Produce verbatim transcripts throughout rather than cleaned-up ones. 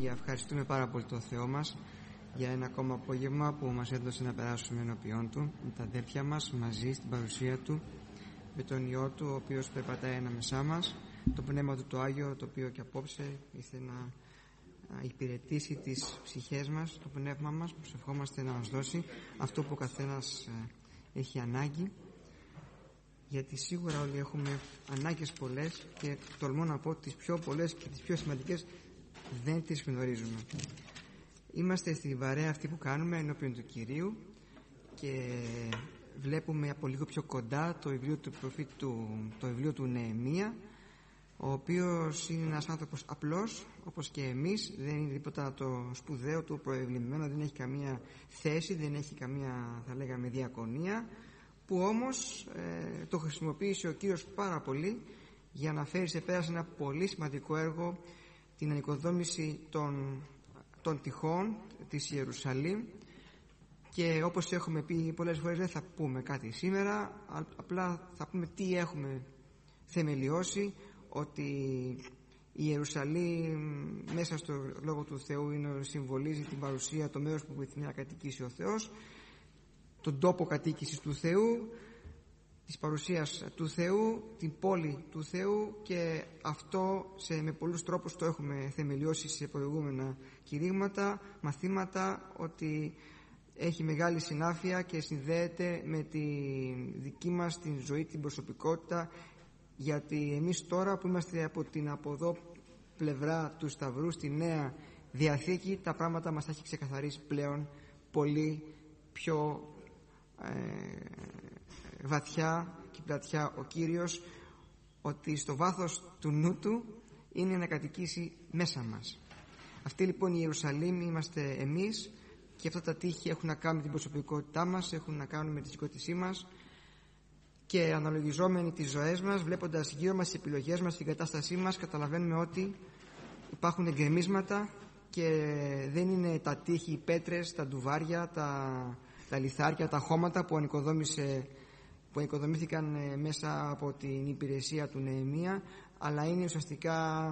Παναγία, ευχαριστούμε πάρα πολύ τον Θεό μας για ένα ακόμα απόγευμα που μας έδωσε να περάσουμε ενώπιόν Του, με τα αδέρφια μας, μαζί στην παρουσία Του, με τον Υιό Του, ο οποίος περπατάει ανάμεσά μας, το Πνεύμα Του το Άγιο, το οποίο και απόψε ήθελε να υπηρετήσει τις ψυχές μας, το πνεύμα μας, που ευχόμαστε να μας δώσει αυτό που ο καθένας έχει ανάγκη, γιατί σίγουρα όλοι έχουμε ανάγκες πολλές και τολμώ να πω τις πιο πολλές και τις πιο σημαντικές δεν τις γνωρίζουμε. Είμαστε στην παρέα αυτή που κάνουμε ενώπιον του Κυρίου και βλέπουμε από λίγο πιο κοντά το βιβλίο του προφήτου, το βιβλίο του Νεεμία, ο οποίος είναι ένας άνθρωπος απλός όπως και εμείς, δεν είναι τίποτα το σπουδαίο του προευλημμένο, δεν έχει καμία θέση, δεν έχει καμία, θα λέγαμε, διακονία, που όμως ε, το χρησιμοποίησε ο Κύριος πάρα πολύ για να φέρει σε πέρα σε ένα πολύ σημαντικό έργο, την ανοικοδόμηση των, των τυχών της Ιερουσαλήμ. Και όπως έχουμε πει πολλές φορές, δεν θα πούμε κάτι σήμερα, απλά θα πούμε τι έχουμε θεμελιώσει, ότι η Ιερουσαλήμ μέσα στο Λόγο του Θεού είναι, συμβολίζει την παρουσία, το μέρος που βοηθάει να κατοικήσει ο Θεός, τον τόπο κατοίκησης του Θεού, της παρουσίας του Θεού, την πόλη του Θεού, και αυτό σε, με πολλούς τρόπους το έχουμε θεμελιώσει σε προηγούμενα κηρύγματα, μαθήματα, ότι έχει μεγάλη συνάφεια και συνδέεται με τη δική μας την ζωή, την προσωπικότητα, γιατί εμείς τώρα που είμαστε από την από εδώ πλευρά του Σταυρού στη Νέα Διαθήκη, τα πράγματα μας τα έχει ξεκαθαρίσει πλέον πολύ πιο ε, βαθιά και πλατιά ο Κύριος, ότι στο βάθος του νου Του είναι να κατοικήσει μέσα μας. Αυτή λοιπόν η Ιερουσαλήμ είμαστε εμείς, και αυτά τα τείχη έχουν να κάνουν με την προσωπικότητά μας, έχουν να κάνουν με τη συγκότησή μας, και αναλογιζόμενοι τις ζωές μας, βλέποντας γύρω μας τις επιλογές μας, την κατάστασή μας, καταλαβαίνουμε ότι υπάρχουν εγκρεμίσματα και δεν είναι τα τείχη, οι πέτρες, τα ντουβάρια, τα, τα λιθάρια, τα χώματα που, ανοικοδόμησε, που ανοικοδομήθηκαν μέσα από την υπηρεσία του Νεεμία, αλλά είναι ουσιαστικά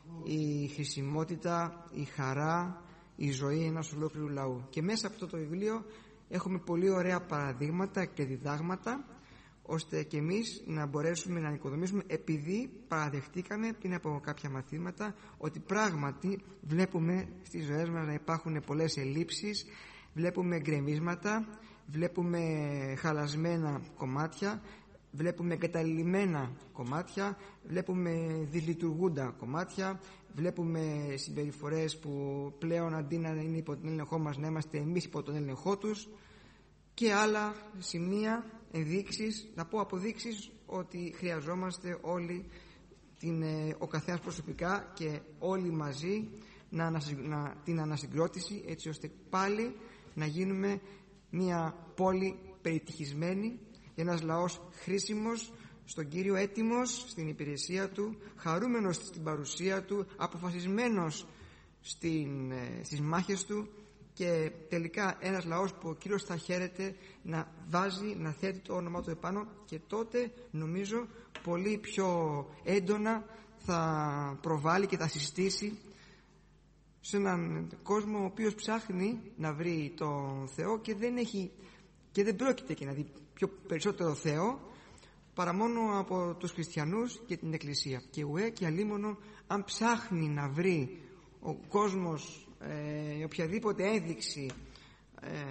η χρησιμότητα, η χαρά, η ζωή ενός ολόκληρου λαού. Και μέσα από αυτό το βιβλίο έχουμε πολύ ωραία παραδείγματα και διδάγματα, ώστε και εμείς να μπορέσουμε να ανοικοδομήσουμε, επειδή παραδεχτήκαμε πριν από κάποια μαθήματα ότι πράγματι βλέπουμε στις ζωές μας να υπάρχουν πολλές ελλείψεις, βλέπουμε γκρεμίσματα, βλέπουμε χαλασμένα κομμάτια, βλέπουμε εγκαταλειμμένα κομμάτια, βλέπουμε δυσλειτουργούντα κομμάτια, βλέπουμε συμπεριφορές που πλέον αντί να είναι υπό τον έλεγχό μας, να είμαστε εμείς υπό τον έλεγχό τους, και άλλα σημεία, ενδείξεις, να πω αποδείξεις ότι χρειαζόμαστε όλοι την, ο καθένας προσωπικά και όλοι μαζί να, να, την ανασυγκρότηση, έτσι ώστε πάλι να γίνουμε μια πόλη περιτυχισμένη, ένας λαός χρήσιμος στον Κύριο, έτοιμος στην υπηρεσία Του, χαρούμενος στην παρουσία Του, αποφασισμένος στην, στις μάχες Του, και τελικά ένας λαός που ο Κύριος θα χαίρεται να βάζει, να θέτει το όνομά Του επάνω, και τότε νομίζω πολύ πιο έντονα θα προβάλλει και θα συστήσει σε έναν κόσμο ο οποίος ψάχνει να βρει τον Θεό και δεν έχει και δεν πρόκειται και να δει πιο περισσότερο Θεό παρά μόνο από τους χριστιανούς και την Εκκλησία. Και ουέ και αλίμονο αν ψάχνει να βρει ο κόσμος ε, οποιαδήποτε ένδειξη ε, ε,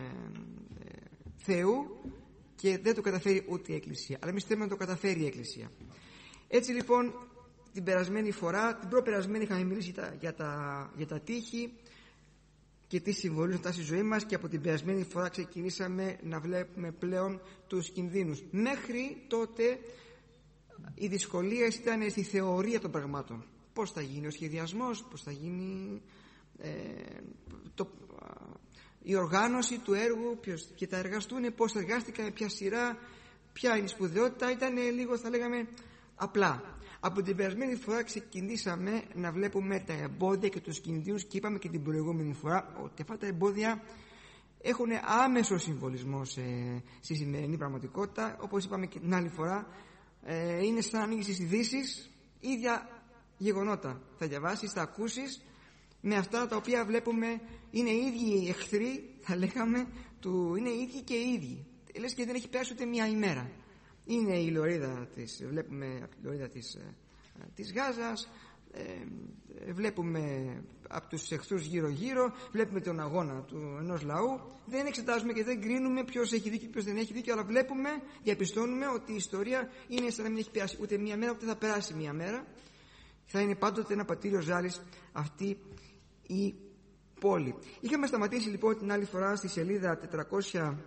Θεού, και δεν το καταφέρει ούτε η Εκκλησία, αλλά εμείς θέλουμε να το καταφέρει η Εκκλησία. Έτσι λοιπόν, την περασμένη φορά, την προπερασμένη, είχαμε μιλήσει για τα, για τα, για τα τείχη και τι συμβολίζουν αυτά στη ζωή μας, και από την περασμένη φορά ξεκινήσαμε να βλέπουμε πλέον τους κινδύνους. Μέχρι τότε η δυσκολία ήταν στη θεωρία των πραγμάτων. Πώς θα γίνει ο σχεδιασμός, πώς θα γίνει ε, το, η οργάνωση του έργου, ποιος, και τα εργαστούν, πώς εργάστηκαν, με ποια σειρά, ποια είναι η σπουδαιότητα. Ήταν λίγο, θα λέγαμε, απλά. Από την περασμένη φορά ξεκινήσαμε να βλέπουμε τα εμπόδια και τους κινδύνους, και είπαμε και την προηγούμενη φορά ότι αυτά τα εμπόδια έχουν άμεσο συμβολισμό σε, στη σημερινή πραγματικότητα. Όπως είπαμε και την άλλη φορά, ε, είναι σαν να ανοίγεις τις ειδήσεις, ίδια γεγονότα θα διαβάσεις, θα ακούσεις, με αυτά τα οποία βλέπουμε είναι οι ίδιοι εχθροί, θα λέγαμε, του, είναι οι ίδιοι και οι ίδιοι. Λες και δεν έχει περάσει ούτε μία ημέρα. Είναι η λωρίδα της, βλέπουμε από τη λωρίδα της, της Γάζας, ε, βλέπουμε από τους εχθρούς γύρω γύρω, βλέπουμε τον αγώνα του ενός λαού. Δεν εξετάζουμε και δεν κρίνουμε ποιος έχει δίκιο και ποιος δεν έχει δίκιο, αλλά βλέπουμε, διαπιστώνουμε ότι η ιστορία είναι σαν να μην έχει περάσει ούτε μία μέρα, ούτε θα περάσει μία μέρα. Θα είναι πάντοτε ένα πατήριο ζάλης αυτή η πόλη. Είχαμε σταματήσει λοιπόν την άλλη φορά στη σελίδα τετρακόσια.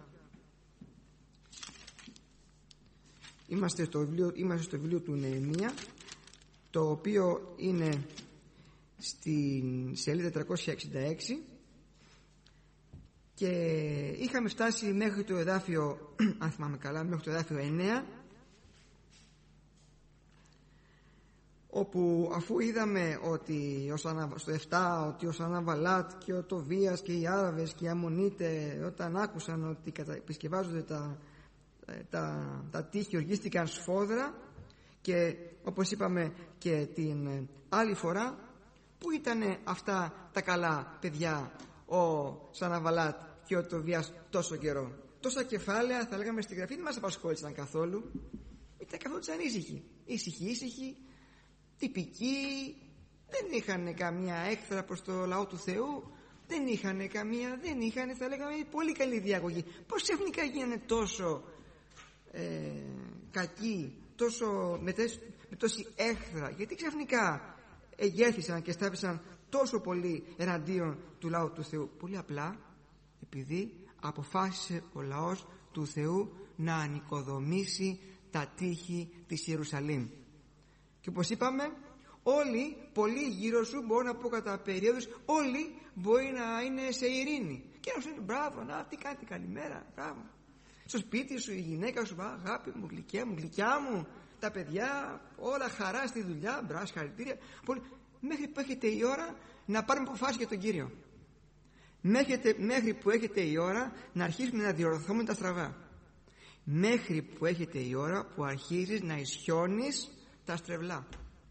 Είμαστε στο βιβλίο, είμαστε στο βιβλίο του Νεεμία, το οποίο είναι στην σελίδα τετρακόσια εξήντα έξι, και είχαμε φτάσει μέχρι το εδάφιο, αν θυμάμαι καλά, μέχρι το εδάφιο εννέα, όπου αφού είδαμε ότι στο επτά ότι ο Σαναβαλάτ και ο Τοβίας και οι Άραβες και οι Αμμονίτες, όταν άκουσαν ότι επισκευάζονται τα, τα, τα τείχη, οργίστηκαν σφόδρα, και όπως είπαμε και την άλλη φορά, που ήταν αυτά τα καλά παιδιά, ο Σαναβαλάτ και ο Τοβίας, τόσο καιρό? Τόσα κεφάλαια, θα λέγαμε, στη γραφή δεν μας απασχόλησαν καθόλου. Ήταν καθόλου ήσυχοι, ήσυχοι, ήσυχοι, τυπικοί, δεν είχαν καμία έκθρα προς το λαό του Θεού, δεν είχαν καμία, δεν είχαν, θα λέγαμε, πολύ καλή διαγωγή. Πώς ξαφνικά γίνανε τόσο ε, κακοί, τόσο, με, τες, με τόση έχθρα? Γιατί ξαφνικά εγέρθησαν και στάθησαν τόσο πολύ εναντίον του λαού του Θεού? Πολύ απλά επειδή αποφάσισε ο λαός του Θεού να ανοικοδομήσει τα τείχη της Ιερουσαλήμ. Και όπως είπαμε, όλοι, πολλοί γύρω σου, μπορώ να πω κατά περίοδους, όλοι μπορεί να είναι σε ειρήνη και να σου λένε μπράβο, να, τι κάνετε, καλημέρα, μπράβο. Στο σπίτι σου η γυναίκα σου, αγάπη μου, γλυκιά μου, γλυκιά μου, τα παιδιά, όλα χαρά στη δουλειά, μπράβο, χαρητήρια. Μέχρι που έχετε η ώρα να πάρουμε αποφάσεις για τον Κύριο. Μέχρι, μέχρι που έχετε η ώρα να αρχίσουμε να διορθώνουμε τα στραβά. Μέχρι που έχετε η ώρα που αρχίζεις να ισιώνεις τα στρεβλά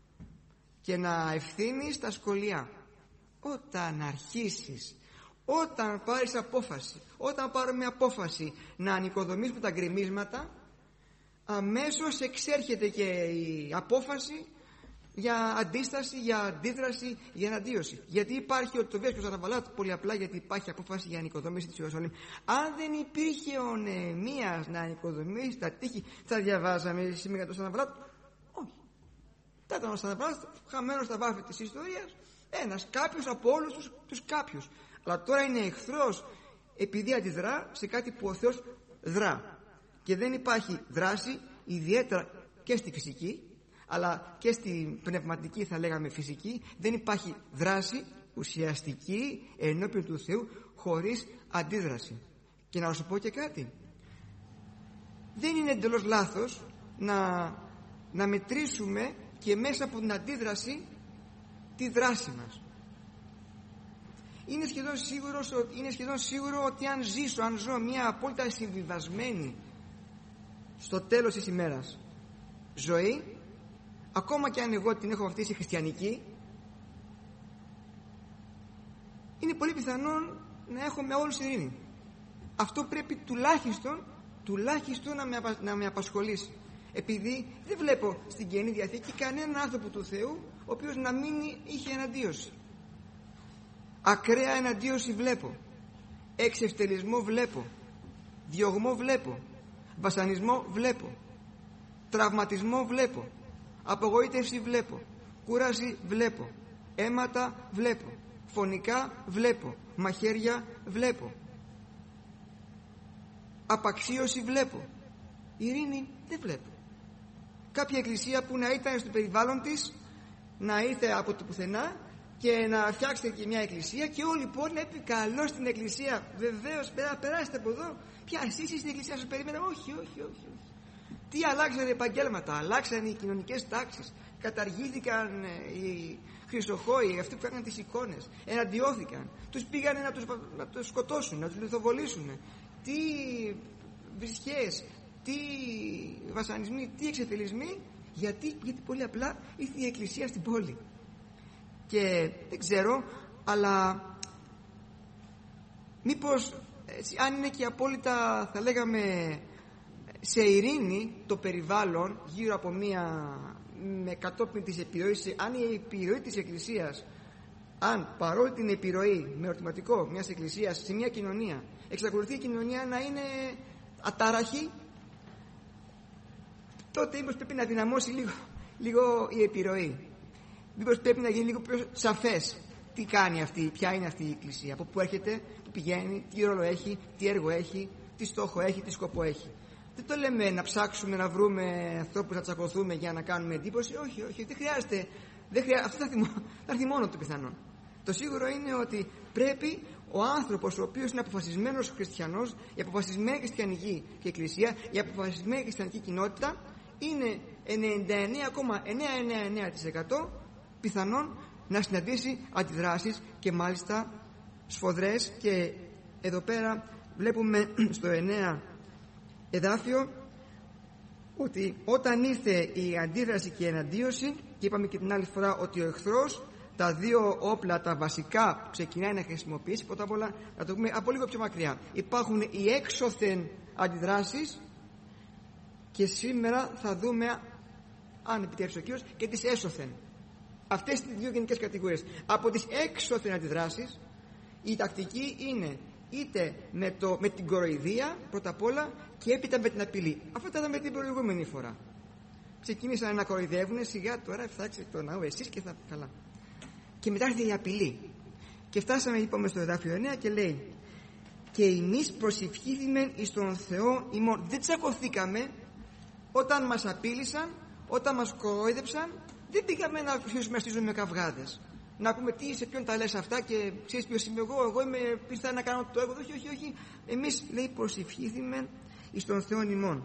και να ευθύνεις τα σκολιά. Όταν αρχίσεις, όταν πάρεις απόφαση, όταν πάρουμε απόφαση να ανοικοδομήσουμε τα γκρεμίσματα, αμέσως εξέρχεται και η απόφαση για αντίσταση, για αντίδραση, για εναντίωση. Γιατί υπάρχει ο Τοβίας και ο Σαναβαλάτ? Πολύ απλά γιατί υπάρχει απόφαση για ανοικοδόμηση της Ιερουσαλήμ. Αν δεν υπήρχε ο Νεεμίας να ανοικοδομήσει τα τείχη, θα διαβάζαμε σήμερα τον Σαναβαλάτ? Όχι. Θα ήταν ο Σαναβαλάτ χαμένος στα βάθη της ιστορίας, ένας κάποιος από όλους τους, τους κάποιους. Αλλά τώρα είναι εχθρός επειδή αντιδρά σε κάτι που ο Θεός δρά. Και δεν υπάρχει δράση, ιδιαίτερα και στη φυσική, αλλά και στη πνευματική, θα λέγαμε φυσική, δεν υπάρχει δράση ουσιαστική ενώπιον του Θεού χωρίς αντίδραση. Και να σου πω και κάτι, δεν είναι εντελώς λάθος να, να μετρήσουμε και μέσα από την αντίδραση τη δράση μας. Είναι σχεδόν, σίγουρος, είναι σχεδόν σίγουρο ότι αν ζήσω, αν ζω μια απόλυτα συμβιβασμένη στο τέλος της ημέρας ζωή, ακόμα και αν εγώ την έχω βαφτίσει χριστιανική, είναι πολύ πιθανόν να έχω με όλους ειρήνη. Αυτό πρέπει τουλάχιστον, τουλάχιστον να, με απα, να με απασχολήσει, επειδή δεν βλέπω στην Καινή Διαθήκη κανέναν άνθρωπο του Θεού ο οποίος να μην είχε εναντίωση. Ακραία εναντίωση βλέπω, εξευτελισμό βλέπω, διωγμό βλέπω, βασανισμό βλέπω, τραυματισμό βλέπω, απογοήτευση βλέπω, κούραση βλέπω, αίματα βλέπω, φωνικά βλέπω, μαχαίρια βλέπω, απαξίωση βλέπω, ειρήνη δεν βλέπω. Κάποια εκκλησία που να ήταν στο περιβάλλον της, να ήρθε από το πουθενά και να φτιάξετε και μια εκκλησία και όλοι μπορεί να πει καλώς στην εκκλησία, βεβαίως, πέρα, περάστε από εδώ, πια εσείς στην εκκλησία σας περίμενα? Όχι, όχι, όχι, όχι. Τι αλλάξανε επαγγέλματα, αλλάξανε οι κοινωνικές τάξεις, καταργήθηκαν οι χρυσοχόοι, αυτοί που έκαναν τις εικόνες, εναντιώθηκαν, τους πήγανε να τους, να τους σκοτώσουν, να τους λιθοβολήσουν. Τι βρισχές, τι βασανισμοί, τι εξευτελισμοί. Γιατί, γιατί πολύ απλά ήρθε η εκκλησία στην πόλη. Και δεν ξέρω αλλά μήπως έτσι, αν είναι και απόλυτα, θα λέγαμε, σε ειρήνη το περιβάλλον γύρω από μία, με κατόπιν της επιρροής, αν η επιρροή της Εκκλησίας, αν παρόλη την επιρροή με ερωτηματικό μιας Εκκλησίας σε μια κοινωνία εξακολουθεί η κοινωνία να είναι ατάραχη, τότε μήπως πρέπει να δυναμώσει λίγο, λίγο η επιρροή. Μήπως πρέπει να γίνει λίγο πιο σαφές τι κάνει αυτή, ποια είναι αυτή η Εκκλησία, από πού έρχεται, πού πηγαίνει, τι ρόλο έχει, τι έργο έχει, τι στόχο έχει, τι σκοπό έχει. Δεν το λέμε να ψάξουμε να βρούμε ανθρώπους να τσακωθούμε για να κάνουμε εντύπωση. Όχι, όχι, δεν χρειάζεται. Δεν χρειά... Αυτό θα έρθει, θα έρθει μόνο του πιθανόν. Το σίγουρο είναι ότι πρέπει ο άνθρωπος ο οποίος είναι αποφασισμένος χριστιανός, η αποφασισμένη χριστιανική και εκκλησία, η αποφασισμένη χριστιανική κοινότητα, είναι ενενήντα εννέα κόμμα εννιακόσια ενενήντα εννέα τοις εκατό πιθανόν να συναντήσει αντιδράσεις και μάλιστα σφοδρές. Και εδώ πέρα βλέπουμε στο εννέα εδάφιο ότι όταν ήρθε η αντίδραση και η εναντίωση, και είπαμε και την άλλη φορά ότι ο εχθρός τα δύο όπλα τα βασικά που ξεκινάει να χρησιμοποιήσει, πρώτα απ' όλα να το πούμε από λίγο πιο μακριά, υπάρχουν οι έξωθεν αντιδράσεις και σήμερα θα δούμε, αν επιτρέψει ο Κύριος, και τις έσωθεν. Αυτές τις δύο γενικές κατηγορίες. Από τις έξωθεν αντιδράσεις η τακτική είναι είτε με, το, με την κοροϊδία πρώτα απ' όλα και έπειτα με την απειλή. Αυτό τα είδαμε την προηγούμενη φορά. Ξεκίνησαν να κοροϊδεύουν, σιγά τώρα φτιάξτε το ναό εσείς και θα καλά. Και μετά ήρθε η απειλή. Και φτάσαμε, είπαμε, στο εδάφιο εννέα και λέει: και εμείς προσευχήθημεν εις τον Θεό ημών. Δεν τσακωθήκαμε όταν μας απείλησαν, όταν μας κοροϊδεύσαν. Δεν πήγαμε να αρχίσουμε να στήσουμε με καυγάδες, να πούμε τι, σε ποιον τα λες αυτά και ξέρεις ποιος είμαι εγώ, εγώ είμαι, ήρθα να κάνω το έργο. Όχι, όχι, όχι. Εμείς, λέει, προσευχήθημεν εις τον Θεό ημών.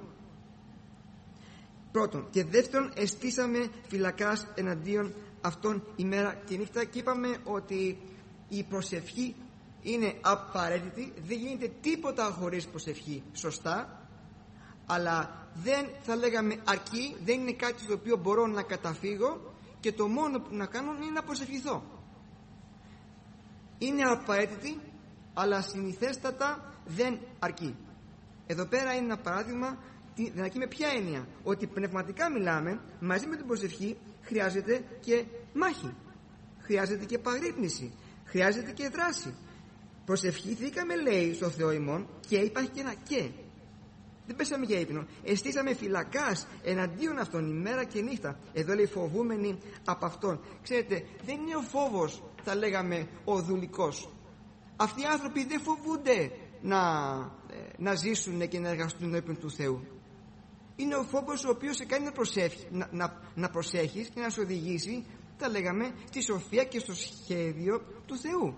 Πρώτον. Και δεύτερον, εστίσαμε φυλακάς εναντίον αυτόν ημέρα και νύχτα. Και είπαμε ότι η προσευχή είναι απαραίτητη. Δεν γίνεται τίποτα χωρίς προσευχή, σωστά, αλλά δεν θα λέγαμε αρκεί, δεν είναι κάτι στο οποίο μπορώ να καταφύγω και το μόνο που να κάνω είναι να προσευχηθώ. Είναι απαραίτητη, αλλά συνηθέστατα δεν αρκεί. Εδώ πέρα είναι ένα παράδειγμα. Δεν αρκεί με ποια έννοια? Ότι πνευματικά μιλάμε, μαζί με την προσευχή χρειάζεται και μάχη, χρειάζεται και παγρύπνηση, χρειάζεται και δράση. Προσευχηθήκαμε, λέει, στο Θεό ημών, και υπάρχει και ένα και. Δεν πέσαμε για ύπνο. Εστήσαμε φυλακάς εναντίον αυτών ημέρα και νύχτα. Εδώ λέει φοβούμενοι από αυτόν. Ξέρετε, δεν είναι ο φόβος, θα λέγαμε, ο δουλικός. Αυτοί οι άνθρωποι δεν φοβούνται να, να ζήσουν και να εργαστούν ενώπιον του Θεού. Είναι ο φόβος ο οποίος σε κάνει να, προσέχει, να, να, να προσέχεις και να σε οδηγήσει, θα λέγαμε, στη σοφία και στο σχέδιο του Θεού.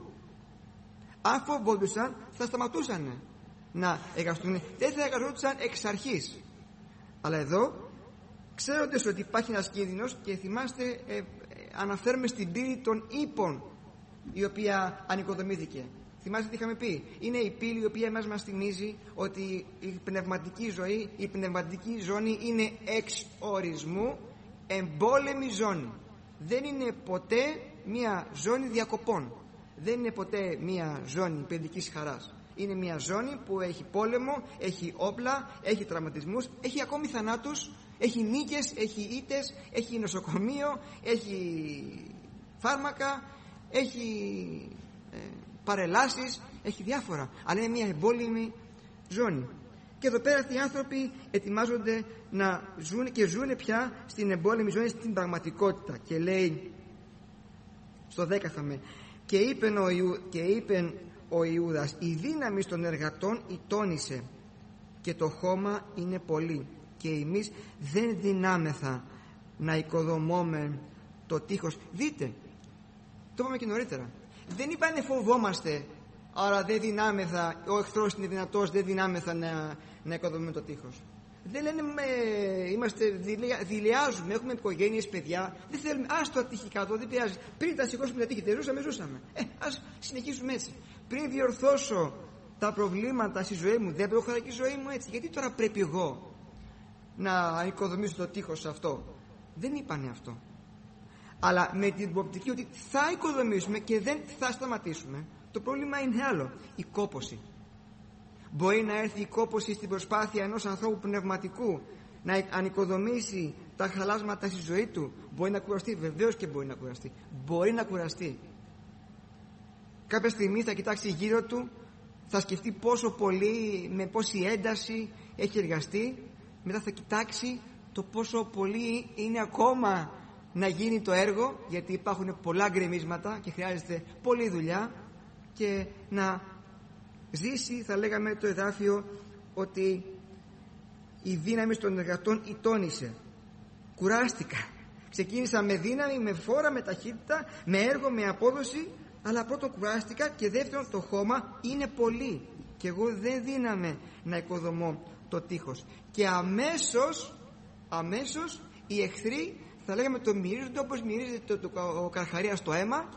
Αν φοβόντουσαν, θα σταματούσαν να εργαστούν, δεν θα εργαζόντουσαν εξ αρχής. Αλλά εδώ, ξέροντας ότι υπάρχει ένας κίνδυνος, και θυμάστε, ε, ε, αναφέρουμε στην πύλη των ύπων, η οποία ανοικοδομήθηκε. Θυμάστε τι είχαμε πει? Είναι η πύλη η οποία εμάς μας θυμίζει ότι η πνευματική ζωή, η πνευματική ζώνη είναι εξ ορισμού εμπόλεμη ζώνη. Δεν είναι ποτέ μια ζώνη διακοπών. Δεν είναι ποτέ μια ζώνη παιδικής χαράς. Είναι μια ζώνη που έχει πόλεμο, έχει όπλα, έχει τραυματισμούς, έχει ακόμη θανάτους, έχει νίκες, έχει ήττες, έχει νοσοκομείο, έχει φάρμακα, έχει ε, παρελάσεις, έχει διάφορα. Αλλά είναι μια εμπόλεμη ζώνη. Και εδώ πέρα αυτοί οι άνθρωποι ετοιμάζονται να ζουν και ζουν πια στην εμπόλεμη ζώνη, στην πραγματικότητα. Και λέει στο δέκα θα και είπεν ο, Ιου, και είπεν ο Ιούδας, η δύναμη των εργατών ητώνησε και το χώμα είναι πολύ και εμείς δεν δυνάμεθα να οικοδομούμε το τείχος. Δείτε, το είπαμε και νωρίτερα, δεν είπανε φοβόμαστε, άρα δεν δυνάμεθα, ο εχθρός είναι δυνατός, δεν δυνάμεθα να, να οικοδομούμε το τείχος. Δεν λένε με, είμαστε, δηλιάζουμε, έχουμε οικογένειες, παιδιά, δεν θέλουμε, ας το ατύχει κάτω, δεν πειράζει. Πριν τα σηκώσουμε τα τύχη, δεν ζούσαμε, ζούσαμε. Ε, ας συνεχίσουμε έτσι. Πριν διορθώσω τα προβλήματα στη ζωή μου, δεν προχωράει η ζωή μου έτσι. Γιατί τώρα πρέπει εγώ να οικοδομήσω το τείχος αυτό? Δεν είπανε αυτό. αλλά με την προοπτική ότι θα οικοδομήσουμε και δεν θα σταματήσουμε. Το πρόβλημα είναι άλλο, η κόπωση. Μπορεί να έρθει η κόπωση στην προσπάθεια ενός ανθρώπου πνευματικού να ανοικοδομήσει τα χαλάσματα στη ζωή του. Μπορεί να κουραστεί, βεβαίως και μπορεί να κουραστεί. Μπορεί να κουραστεί. Κάποια στιγμή θα κοιτάξει γύρω του, θα σκεφτεί πόσο πολύ, με πόση ένταση έχει εργαστεί. Μετά θα κοιτάξει το πόσο πολύ είναι ακόμα να γίνει το έργο, γιατί υπάρχουν πολλά γκρεμίσματα και χρειάζεται πολλή δουλειά, και να ζήσει, θα λέγαμε το εδάφιο, ότι η δύναμη των εργατών ητώνησε. Κουράστηκα. Ξεκίνησα με δύναμη, με φόρα, με ταχύτητα, με έργο, με απόδοση, αλλά πρώτον κουράστηκα και δεύτερον το χώμα είναι πολύ και εγώ δεν δύναμαι να οικοδομώ το τείχος. Και αμέσως, αμέσως οι εχθροί, θα λέγαμε, το μυρίζονται όπως μυρίζεται το, το, ο καρχαρίας το αίμα,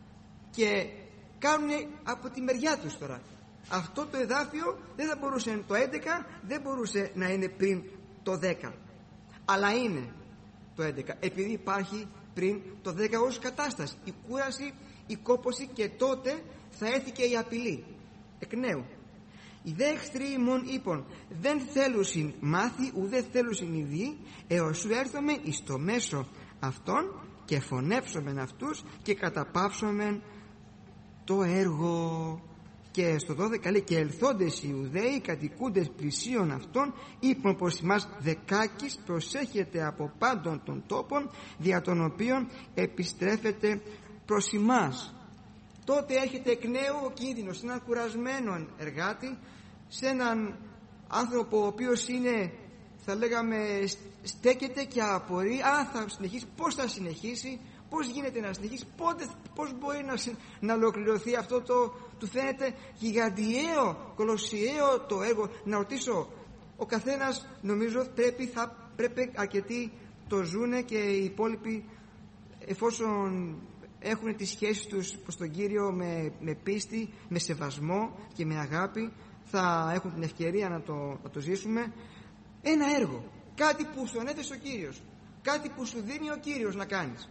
και κάνουν από τη μεριά τους τώρα. Αυτό το εδάφιο δεν θα μπορούσε, το έντεκα δεν μπορούσε να είναι πριν το δέκα, αλλά είναι το έντεκα επειδή υπάρχει πριν το δέκα ως κατάσταση, η κούραση, η κόπωση, και τότε θα έρθει και η απειλή εκ νέου. Οι δε εχθροί ημών είπων, δεν θέλουσιν μάθη ουδέ θέλουσιν ειδεί, έως σου έρθομεν εις το μέσο αυτών και φωνεύσομεν αυτούς και καταπαύσομεν το έργο. Και στο δώδεκα λέει, και ελθόντες οι Ιουδαίοι κατοικούντες πλησίων αυτών είπαν πως ημάς δεκάκης προσέχετε από πάντων των τόπων δια των οποίων επιστρέφετε προς ημάς. Τότε έρχεται εκ νέου ο κίνδυνος σε έναν κουρασμένο εργάτη, σε έναν άνθρωπο ο οποίος είναι, θα λέγαμε, στέκεται και απορεί αν θα συνεχίσει, πώς θα συνεχίσει, πώς γίνεται να συνεχίσει, πότε, πώς μπορεί να, να ολοκληρωθεί αυτό το, του φαίνεται γιγαντιαίο, κολοσιαίο το έργο. Να ρωτήσω, ο καθένας νομίζω πρέπει, θα, πρέπει αρκετοί το ζουνε, και οι υπόλοιποι, εφόσον έχουν τις σχέσεις τους προς τον Κύριο με, με πίστη, με σεβασμό και με αγάπη, θα έχουν την ευκαιρία να το, να το ζήσουμε. Ένα έργο, κάτι που σου ανέθεσε ο Κύριος, κάτι που σου δίνει ο Κύριος να κάνεις.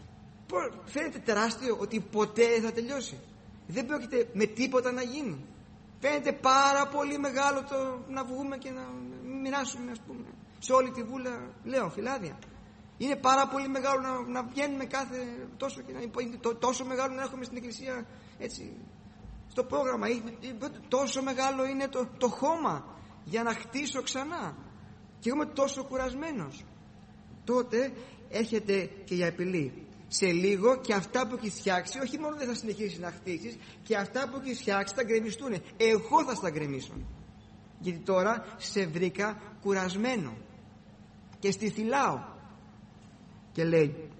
Φαίνεται τεράστιο, ότι ποτέ δεν θα τελειώσει, δεν πρόκειται με τίποτα να γίνει. Φαίνεται πάρα πολύ μεγάλο το να βγούμε και να μοιράσουμε, ας πούμε, σε όλη τη βούλα, λέω, φυλάδια. Είναι πάρα πολύ μεγάλο να, να βγαίνουμε κάθε τόσο, και να, το, τόσο μεγάλο να έχουμε στην εκκλησία, έτσι, στο πρόγραμμα. Τόσο μεγάλο είναι το, το χώμα για να χτίσω ξανά, και είμαι τόσο κουρασμένος. Τότε έρχεται και η απειλή. Σε λίγο και αυτά που έχεις φτιάξει, όχι μόνο δεν θα συνεχίσεις να χτίσεις, και αυτά που έχεις φτιάξει θα γκρεμιστούν. Εγώ θα στα γκρεμίσω, γιατί τώρα σε βρήκα κουρασμένο και στη θυλάω. Και λέει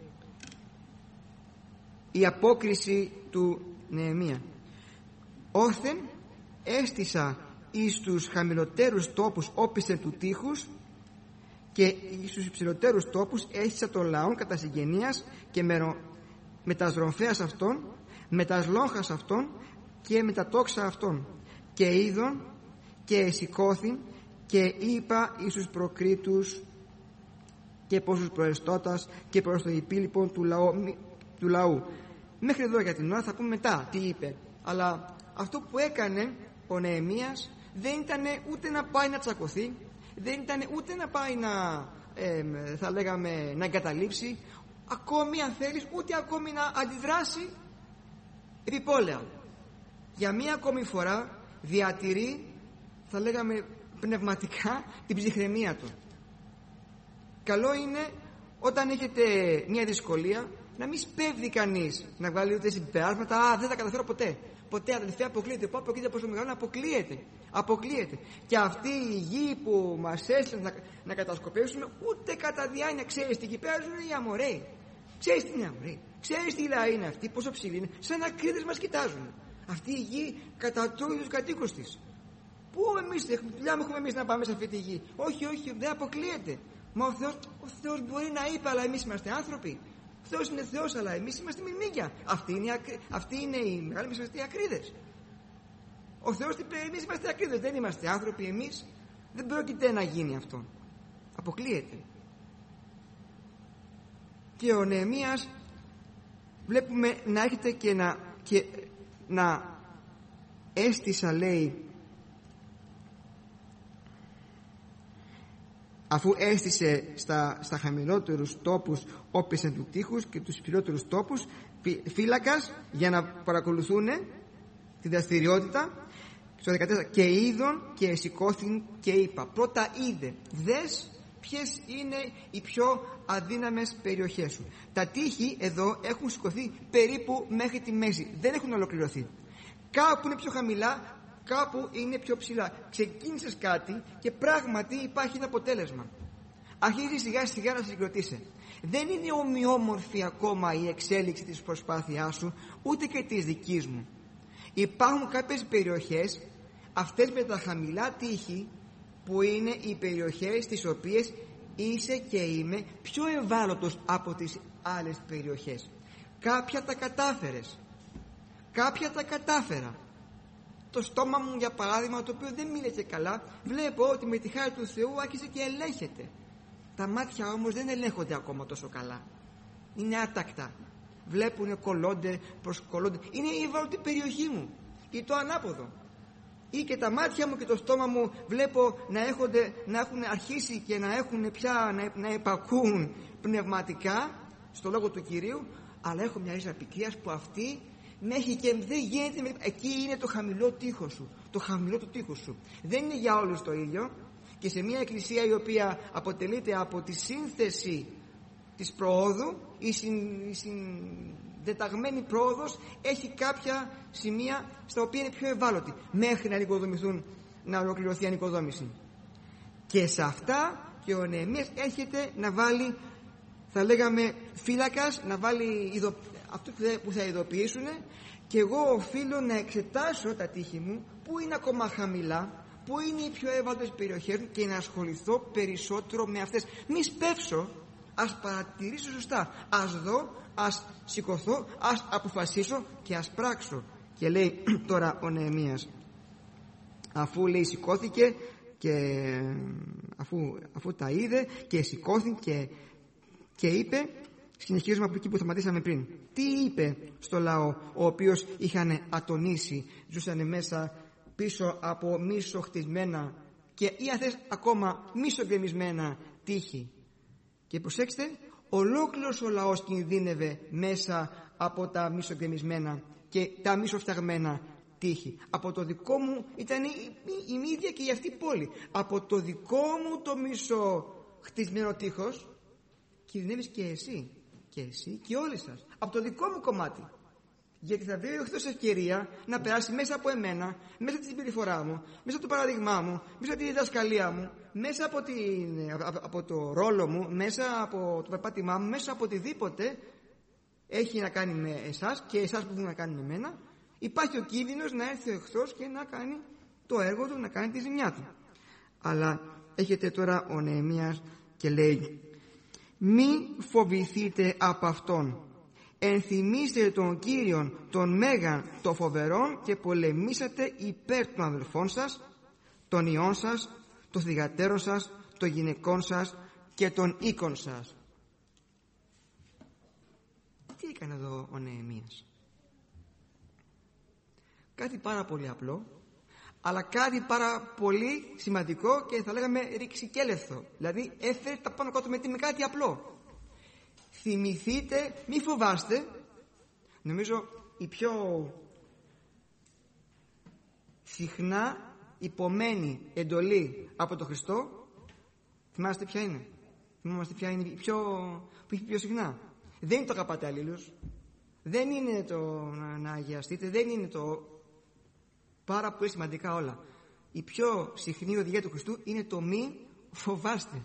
η απόκριση του Νεεμία, όθεν έστησα εις τους χαμηλότερους τόπους όπισθεν του τείχους, και στους υψηλότερους τόπους έστησα των λαών κατά συγγενείας, και με, με τα σρομφέας αυτών, με τα λόγχας αυτών και με τα τόξα αυτών, και είδον και εσηκώθην και είπα εις τους προκρίτους και προς τους προεστώτας και προς το υπήλοιπο του λαού, του λαού. Μέχρι εδώ για την ώρα, θα πούμε μετά τι είπε. Αλλά αυτό που έκανε ο Νεεμίας δεν ήταν ούτε να πάει να τσακωθεί, δεν ήταν ούτε να πάει να, ε, θα λέγαμε, να εγκαταλείψει, ακόμη αν θέλεις, ούτε ακόμη να αντιδράσει επιπόλαια. Για μία ακόμη φορά διατηρεί, θα λέγαμε, πνευματικά την ψυχραιμία του. Καλό είναι όταν έχετε μία δυσκολία να μην σπέβδει κανείς, να βγάλει ούτε συμπεράσματα, α, δεν θα καταφέρω ποτέ. Ποτέ, αδελφέ, αποκλείεται. Πού αποκλείεται, πόσο μεγάλο, αποκλείεται. Αποκλείεται. Και αυτή η γη που μας έστειλε να, να κατασκοπεύσουμε, ούτε κατά διάνοια, ξέρεις τι, εκεί πέρα ζουν οι Αμοραίοι. Ξέρεις τι είναι οι Αμοραίοι. Ξέρεις τι λαοί είναι αυτοί, πόσο ψηλοί είναι. Σαν ακρίδες μας κοιτάζουν. Αυτή η γη κατατρώει τους κατοίκους της. Πού εμείς, δουλειά μου έχουμε εμείς να πάμε σε αυτή τη γη. Όχι, όχι, δεν αποκλείεται. Μα ο Θεός, ο Θεός μπορεί να είπε, αλλά εμείς είμαστε άνθρωποι. Ο Θεός είναι Θεός, αλλά εμείς είμαστε μυρμήγκια. Αυτοί είναι, αυτοί είναι οι μεγάλοι μας, είμαστε οι ακρίδες. Ο Θεός τι λέει, εμείς είμαστε ακρίδες, δεν είμαστε άνθρωποι εμείς. Δεν πρόκειται να γίνει αυτό. Αποκλείεται. Και ο Νεεμίας βλέπουμε να έρχεται και να, και να έστησα, λέει, αφού έστησε στα, στα χαμηλότερους τόπους όπισαν του τείχους και τους υψηλότερους τόπους φύλακας για να παρακολουθούν τη δραστηριότητα. Στο δεκατέσσερα, και είδον και σηκώθην και είπα. Πρώτα είδε, δες ποιες είναι οι πιο αδύναμες περιοχές σου. Τα τείχη εδώ έχουν σηκωθεί περίπου μέχρι τη μέση, δεν έχουν ολοκληρωθεί. Κάπου είναι πιο χαμηλά, κάπου είναι πιο ψηλά. Ξεκίνησες κάτι και πράγματι υπάρχει ένα αποτέλεσμα. Αρχίζει σιγά σιγά να συγκροτήσει. Δεν είναι ομοιόμορφη ακόμα η εξέλιξη της προσπάθειάς σου, ούτε και της δικής μου. Υπάρχουν κάποιες περιοχές, αυτές με τα χαμηλά τείχη, που είναι οι περιοχές στις οποίες είσαι και είμαι πιο ευάλωτος από τις άλλες περιοχές. Κάποια τα κατάφερες, κάποια τα κατάφερα. Το στόμα μου, για παράδειγμα, το οποίο δεν μίλησε καλά, βλέπω ότι με τη χάρη του Θεού άρχισε και ελέγχεται. Τα μάτια όμως δεν ελέγχονται ακόμα τόσο καλά, είναι άτακτα, βλέπουνε, κολλώνται, προσκολώνται. Είναι η ευάλωτη περιοχή μου, ή το ανάποδο. Ή και τα μάτια μου και το στόμα μου βλέπω να, έχονται, να έχουν αρχίσει και να έχουν πια να, να επακούν πνευματικά στο λόγο του Κυρίου, αλλά έχω μια ρίζα πικρίας που αυτή με έχει και δεν γίνεται. Εκεί είναι το χαμηλό τείχος σου, το χαμηλό του τείχους σου. Δεν είναι για όλους το ίδιο, και σε μια εκκλησία η οποία αποτελείται από τη σύνθεση της προόδου, η, συν, η συντεταγμένη πρόοδος έχει κάποια σημεία στα οποία είναι πιο ευάλωτη μέχρι να ανοικοδομηθούν, να ολοκληρωθεί η ανοικοδόμηση. Και σε αυτά και ο Νεεμίας έρχεται να βάλει, θα λέγαμε, φύλακας, να βάλει ειδο, αυτό που θα ειδοποιήσουν, και εγώ οφείλω να εξετάσω τα τείχη μου που είναι ακόμα χαμηλά, που είναι οι πιο ευάλωτες περιοχές, και να ασχοληθώ περισσότερο με αυτές. Μη σπεύσω, ας παρατηρήσω σωστά, ας δω, ας σηκωθώ, ας αποφασίσω και ας πράξω. Και λέει τώρα ο Νεεμίας, αφού λέει σηκώθηκε και αφού, αφού τα είδε και σηκώθηκε και είπε, συνεχίζουμε από εκεί που σταματήσαμε πριν. Τι είπε στο λαό, ο οποίος είχαν ατονίσει, ζούσαν μέσα πίσω από μισοχτισμένα και ή αν θες ακόμα μισογκρεμισμένα τείχη. Και προσέξτε, ολόκληρος ο λαός κινδύνευε μέσα από τα μισογκρεμισμένα και τα μισοφταγμένα τείχη. Από το δικό μου ήταν η, η, η ίδια και η αυτή πόλη. Από το δικό μου το μισοχτισμένο τείχος κινδυνεύεις και εσύ και εσύ και όλοι σας. Από το δικό μου κομμάτι. Γιατί θα βρει ο εχθρός ευκαιρία να περάσει μέσα από εμένα, μέσα από τη συμπεριφορά μου, μέσα από το παράδειγμά μου, μέσα από τη διδασκαλία μου, μέσα από, την, από το ρόλο μου, μέσα από το περπάτημά μου, μέσα από οτιδήποτε έχει να κάνει με εσάς και εσάς που έχουν να κάνει με εμένα. Υπάρχει ο κίνδυνος να έρθει ο εχθρός και να κάνει το έργο του, να κάνει τη ζημιά του. Αλλά έχετε τώρα ο Νεεμίας και λέει, μη φοβηθείτε από αυτόν. Ενθυμίστε τον Κύριον τον Μέγαν το φοβερόν και πολεμήσατε υπέρ των αδελφών σας, των ιών σας, των θυγατέρων σας, των γυναικών σας και των οίκων σας. Τι έκανε εδώ ο Νεεμίας? Κάτι πάρα πολύ απλό, αλλά κάτι πάρα πολύ σημαντικό και θα λέγαμε ρηξικέλευθο. Δηλαδή έφερε τα πάνω κάτω με κάτι απλό. Θυμηθείτε, μη φοβάστε. Νομίζω η πιο συχνά υπομένη εντολή από τον Χριστό, θυμάστε ποια είναι? Θυμάστε ποια είναι η πιο, που έχει πιο συχνά? Δεν είναι το αγαπάτε αλλήλους, δεν είναι το να, να αγιαστείτε, δεν είναι το πάρα πολύ σημαντικά όλα. Η πιο συχνή οδηγία του Χριστού είναι το μη φοβάστε.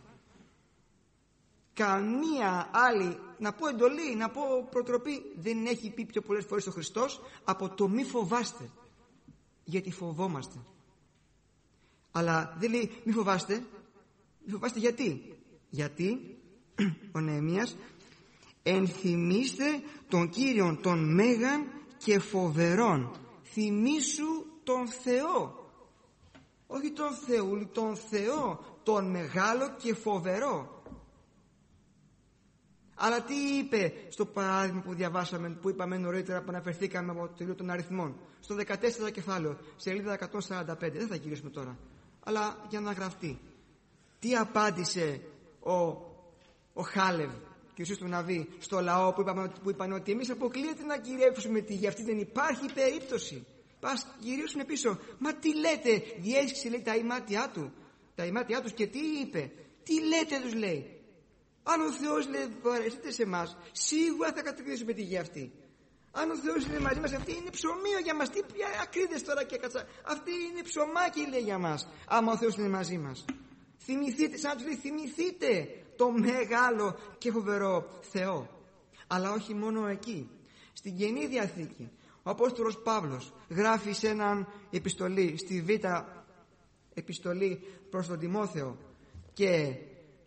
Καμία άλλη, να πω εντολή, να πω προτροπή, δεν έχει πει πιο πολλές φορές ο Χριστός από το μη φοβάστε. Γιατί φοβόμαστε. Αλλά δεν λέει μη φοβάστε. Μη φοβάστε γιατί? Γιατί ο Νεεμίας, ενθυμίστε τον Κύριον τον Μέγαν και φοβερόν. Θυμήσου τον Θεό. Όχι τον Θεούλη, τον Θεό, τον μεγάλο και φοβερό. Αλλά τι είπε στο παράδειγμα που διαβάσαμε, που είπαμε νωρίτερα, που αναφερθήκαμε από το τελείο των αριθμών, στο δεκατέσσερα κεφάλαιο, σελίδα εκατόν σαράντα πέντε. Δεν θα γυρίσουμε τώρα, αλλά για να γραφτεί. Τι απάντησε ο, ο Χάλευ και ο Ιησούς του Ναβί στο λαό που, είπαμε, που είπαν ότι εμείς αποκλείεται να κυριεύσουμε τη γη αυτή, δεν υπάρχει περίπτωση. Πας γυρίσουν πίσω. Μα τι λέτε, διέσχισε λέει τα ημάτια του, τα ημάτια τους και τι είπε, τι λέτε τους λέει. Αν ο Θεός λέει παρέσετε σε εμάς, σίγουρα θα κατακτήσουμε τη γη αυτή. Αν ο Θεός είναι μαζί μας, αυτή είναι ψωμίο για μας. Τι πια ακρίδες τώρα και κατσα... Αυτή είναι ψωμάκι λέει για μας, άμα ο Θεός είναι μαζί μας. Θυμηθείτε, σαν να τους λέει, θυμηθείτε το μεγάλο και φοβερό Θεό. Αλλά όχι μόνο εκεί. Στην Καινή Διαθήκη ο Απόστολος Παύλος γράφει σε έναν επιστολή, στη Β' επιστολή προς τον Τιμόθεο, και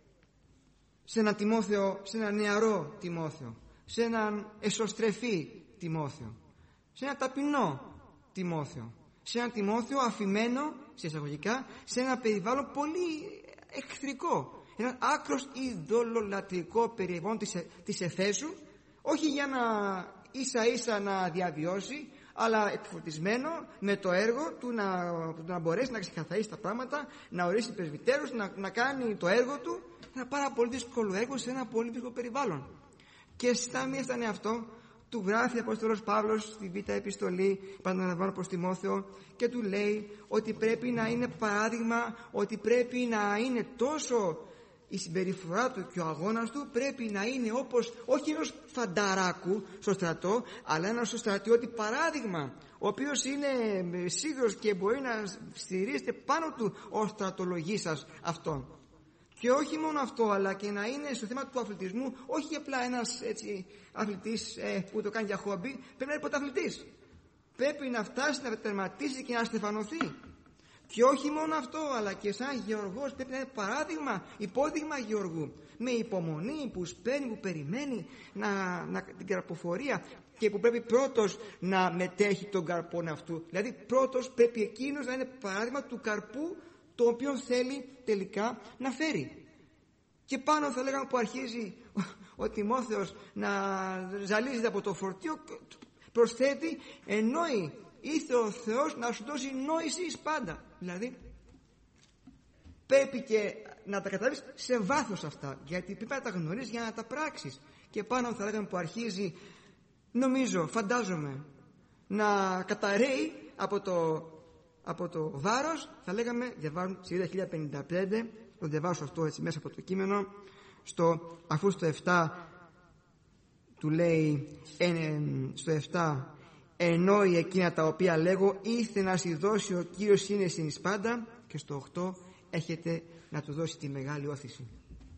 σε έναν Τιμόθεο, σε έναν νεαρό Τιμόθεο, σε έναν εσωστρεφή Τιμόθεο, σε ένα ταπεινό Τιμόθεο, σε έναν Τιμόθεο αφημένο, σε εισαγωγικά, σε ένα περιβάλλον πολύ εχθρικό, ένα άκρος ειδωλολατρικό περιβάλλον της, της Εφέσου, όχι για να ίσα ίσα να διαβιώσει, αλλά εκφορτισμένο με το έργο του να, να μπορέσει να ξεκαθαρίσει τα πράγματα, να ορίσει πρεσβυτέρους, να, να κάνει το έργο του. Ένα πάρα πολύ δύσκολο έργο σε ένα πολύ δύσκολο περιβάλλον. Και στα μία έφτανε αυτό, του γράφει ο Απόστολος Παύλος στη Β' επιστολή, επαναλαμβάνω, προς Τιμόθεο, και του λέει ότι πρέπει να είναι παράδειγμα, ότι πρέπει να είναι τόσο η συμπεριφορά του και ο αγώνας του πρέπει να είναι όπως, όχι ενός φανταράκου στο στρατό, αλλά ένας στρατιώτη παράδειγμα, ο οποίος είναι σίγουρος και μπορεί να στηρίζεται πάνω του ο στρατολογής σας αυτόν. Και όχι μόνο αυτό, αλλά και να είναι στο θέμα του αθλητισμού, όχι απλά ένας έτσι αθλητής ε, που το κάνει για χόμπι, πρέπει να είναι πρωταθλητής. Πρέπει να φτάσει να τερματίσει και να στεφανωθεί. Και όχι μόνο αυτό, αλλά και σαν γεωργός πρέπει να είναι παράδειγμα, υπόδειγμα γεωργού. Με υπομονή που σπαίνει, που περιμένει να, να, την καρποφορία, και που πρέπει πρώτος να μετέχει τον καρπόν αυτού. Δηλαδή πρώτος πρέπει εκείνος να είναι παράδειγμα του καρπού το οποίο θέλει τελικά να φέρει. Και πάνω θα λέγαμε που αρχίζει ο, ο Τιμόθεος να ζαλίζεται από το φορτίο, προσθέτει εννοεί ήρθε ο Θεός να σου δώσει νόηση εις πάντα. Δηλαδή πρέπει και να τα καταλάβεις σε βάθος αυτά, γιατί πρέπει να τα γνωρίσεις για να τα πράξεις. Και πάνω θα λέγαμε που αρχίζει, νομίζω, φαντάζομαι, να καταραίει από το, από το βάρος, θα λέγαμε, διαβάζουν σελίδα χίλια πενήντα πέντε, το διαβάσω αυτό έτσι μέσα από το κείμενο, στο, αφού στο εφτά του λέει, ε, στο εφτά, εννοεί εκείνα τα οποία λέγω, ήρθε να σου δώσει ο Κύριος είναι στην εις πάντα, και στο οκτώ έχετε να του δώσει τη μεγάλη όθηση.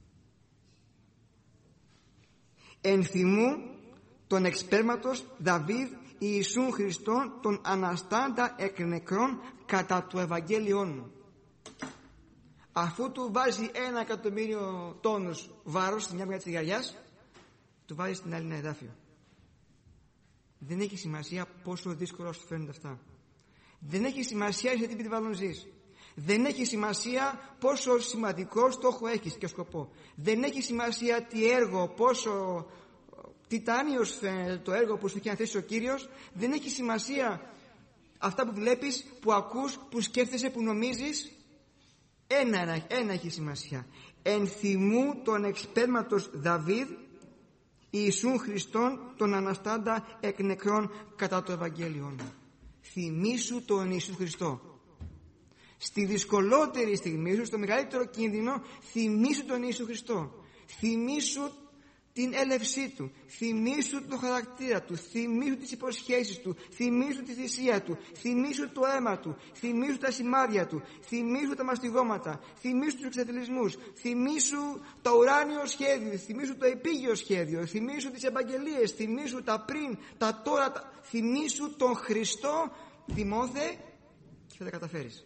Ενθυμού τον εξπέρματος Δαβίδ Ιησούν Χριστόν τον αναστάντα εκ νεκρών κατά το Ευαγγέλιόν μου. Αφού του βάζει ένα εκατομμύριο τόνους βάρος στη μια μεριά της γιαγιάς, του βάζει στην άλλη ένα εδάφιο. Δεν έχει σημασία πόσο δύσκολο σου φαίνονται αυτά. Δεν έχει σημασία σε τι περιβάλλον ζεις. Δεν έχει σημασία πόσο σημαντικό στόχο έχεις και σκοπό. Δεν έχει σημασία τι έργο, πόσο τιτάνιος φαίνεται το έργο που σου έχει αναθέσει ο Κύριος. Δεν έχει σημασία αυτά που βλέπεις, που ακούς, που σκέφτεσαι, που νομίζεις. Ένα, ένα έχει σημασία. Ενθυμού τον εξπέρματος Δαβίδ Ιησούν Χριστόν τον αναστάντα εκ νεκρών κατά το Ευαγγέλιο μου. Θυμήσου τον Ιησού Χριστό. Στη δυσκολότερη στιγμή σου, στο μεγαλύτερο κίνδυνο, θυμήσου τον Ιησού Χριστό. Θυμήσου την έλευσή του. Θυμήσου τον χαρακτήρα του. Θυμήσου τις υποσχέσεις του. Θυμήσου τη θυσία του. Θυμήσου το αίμα του. Θυμήσου τα σημάδια του. Θυμήσου τα μαστιγώματα. Θυμήσου τους εξατελισμούς. Θυμήσου το ουράνιο σχέδιο. Θυμήσου το επίγειο σχέδιο. Θυμήσου τις επαγγελίες. Θυμήσου τα πριν, τα τώρα. Τα... Θυμήσου τον Χριστό, Τιμόθε, και θα τα καταφέρεις.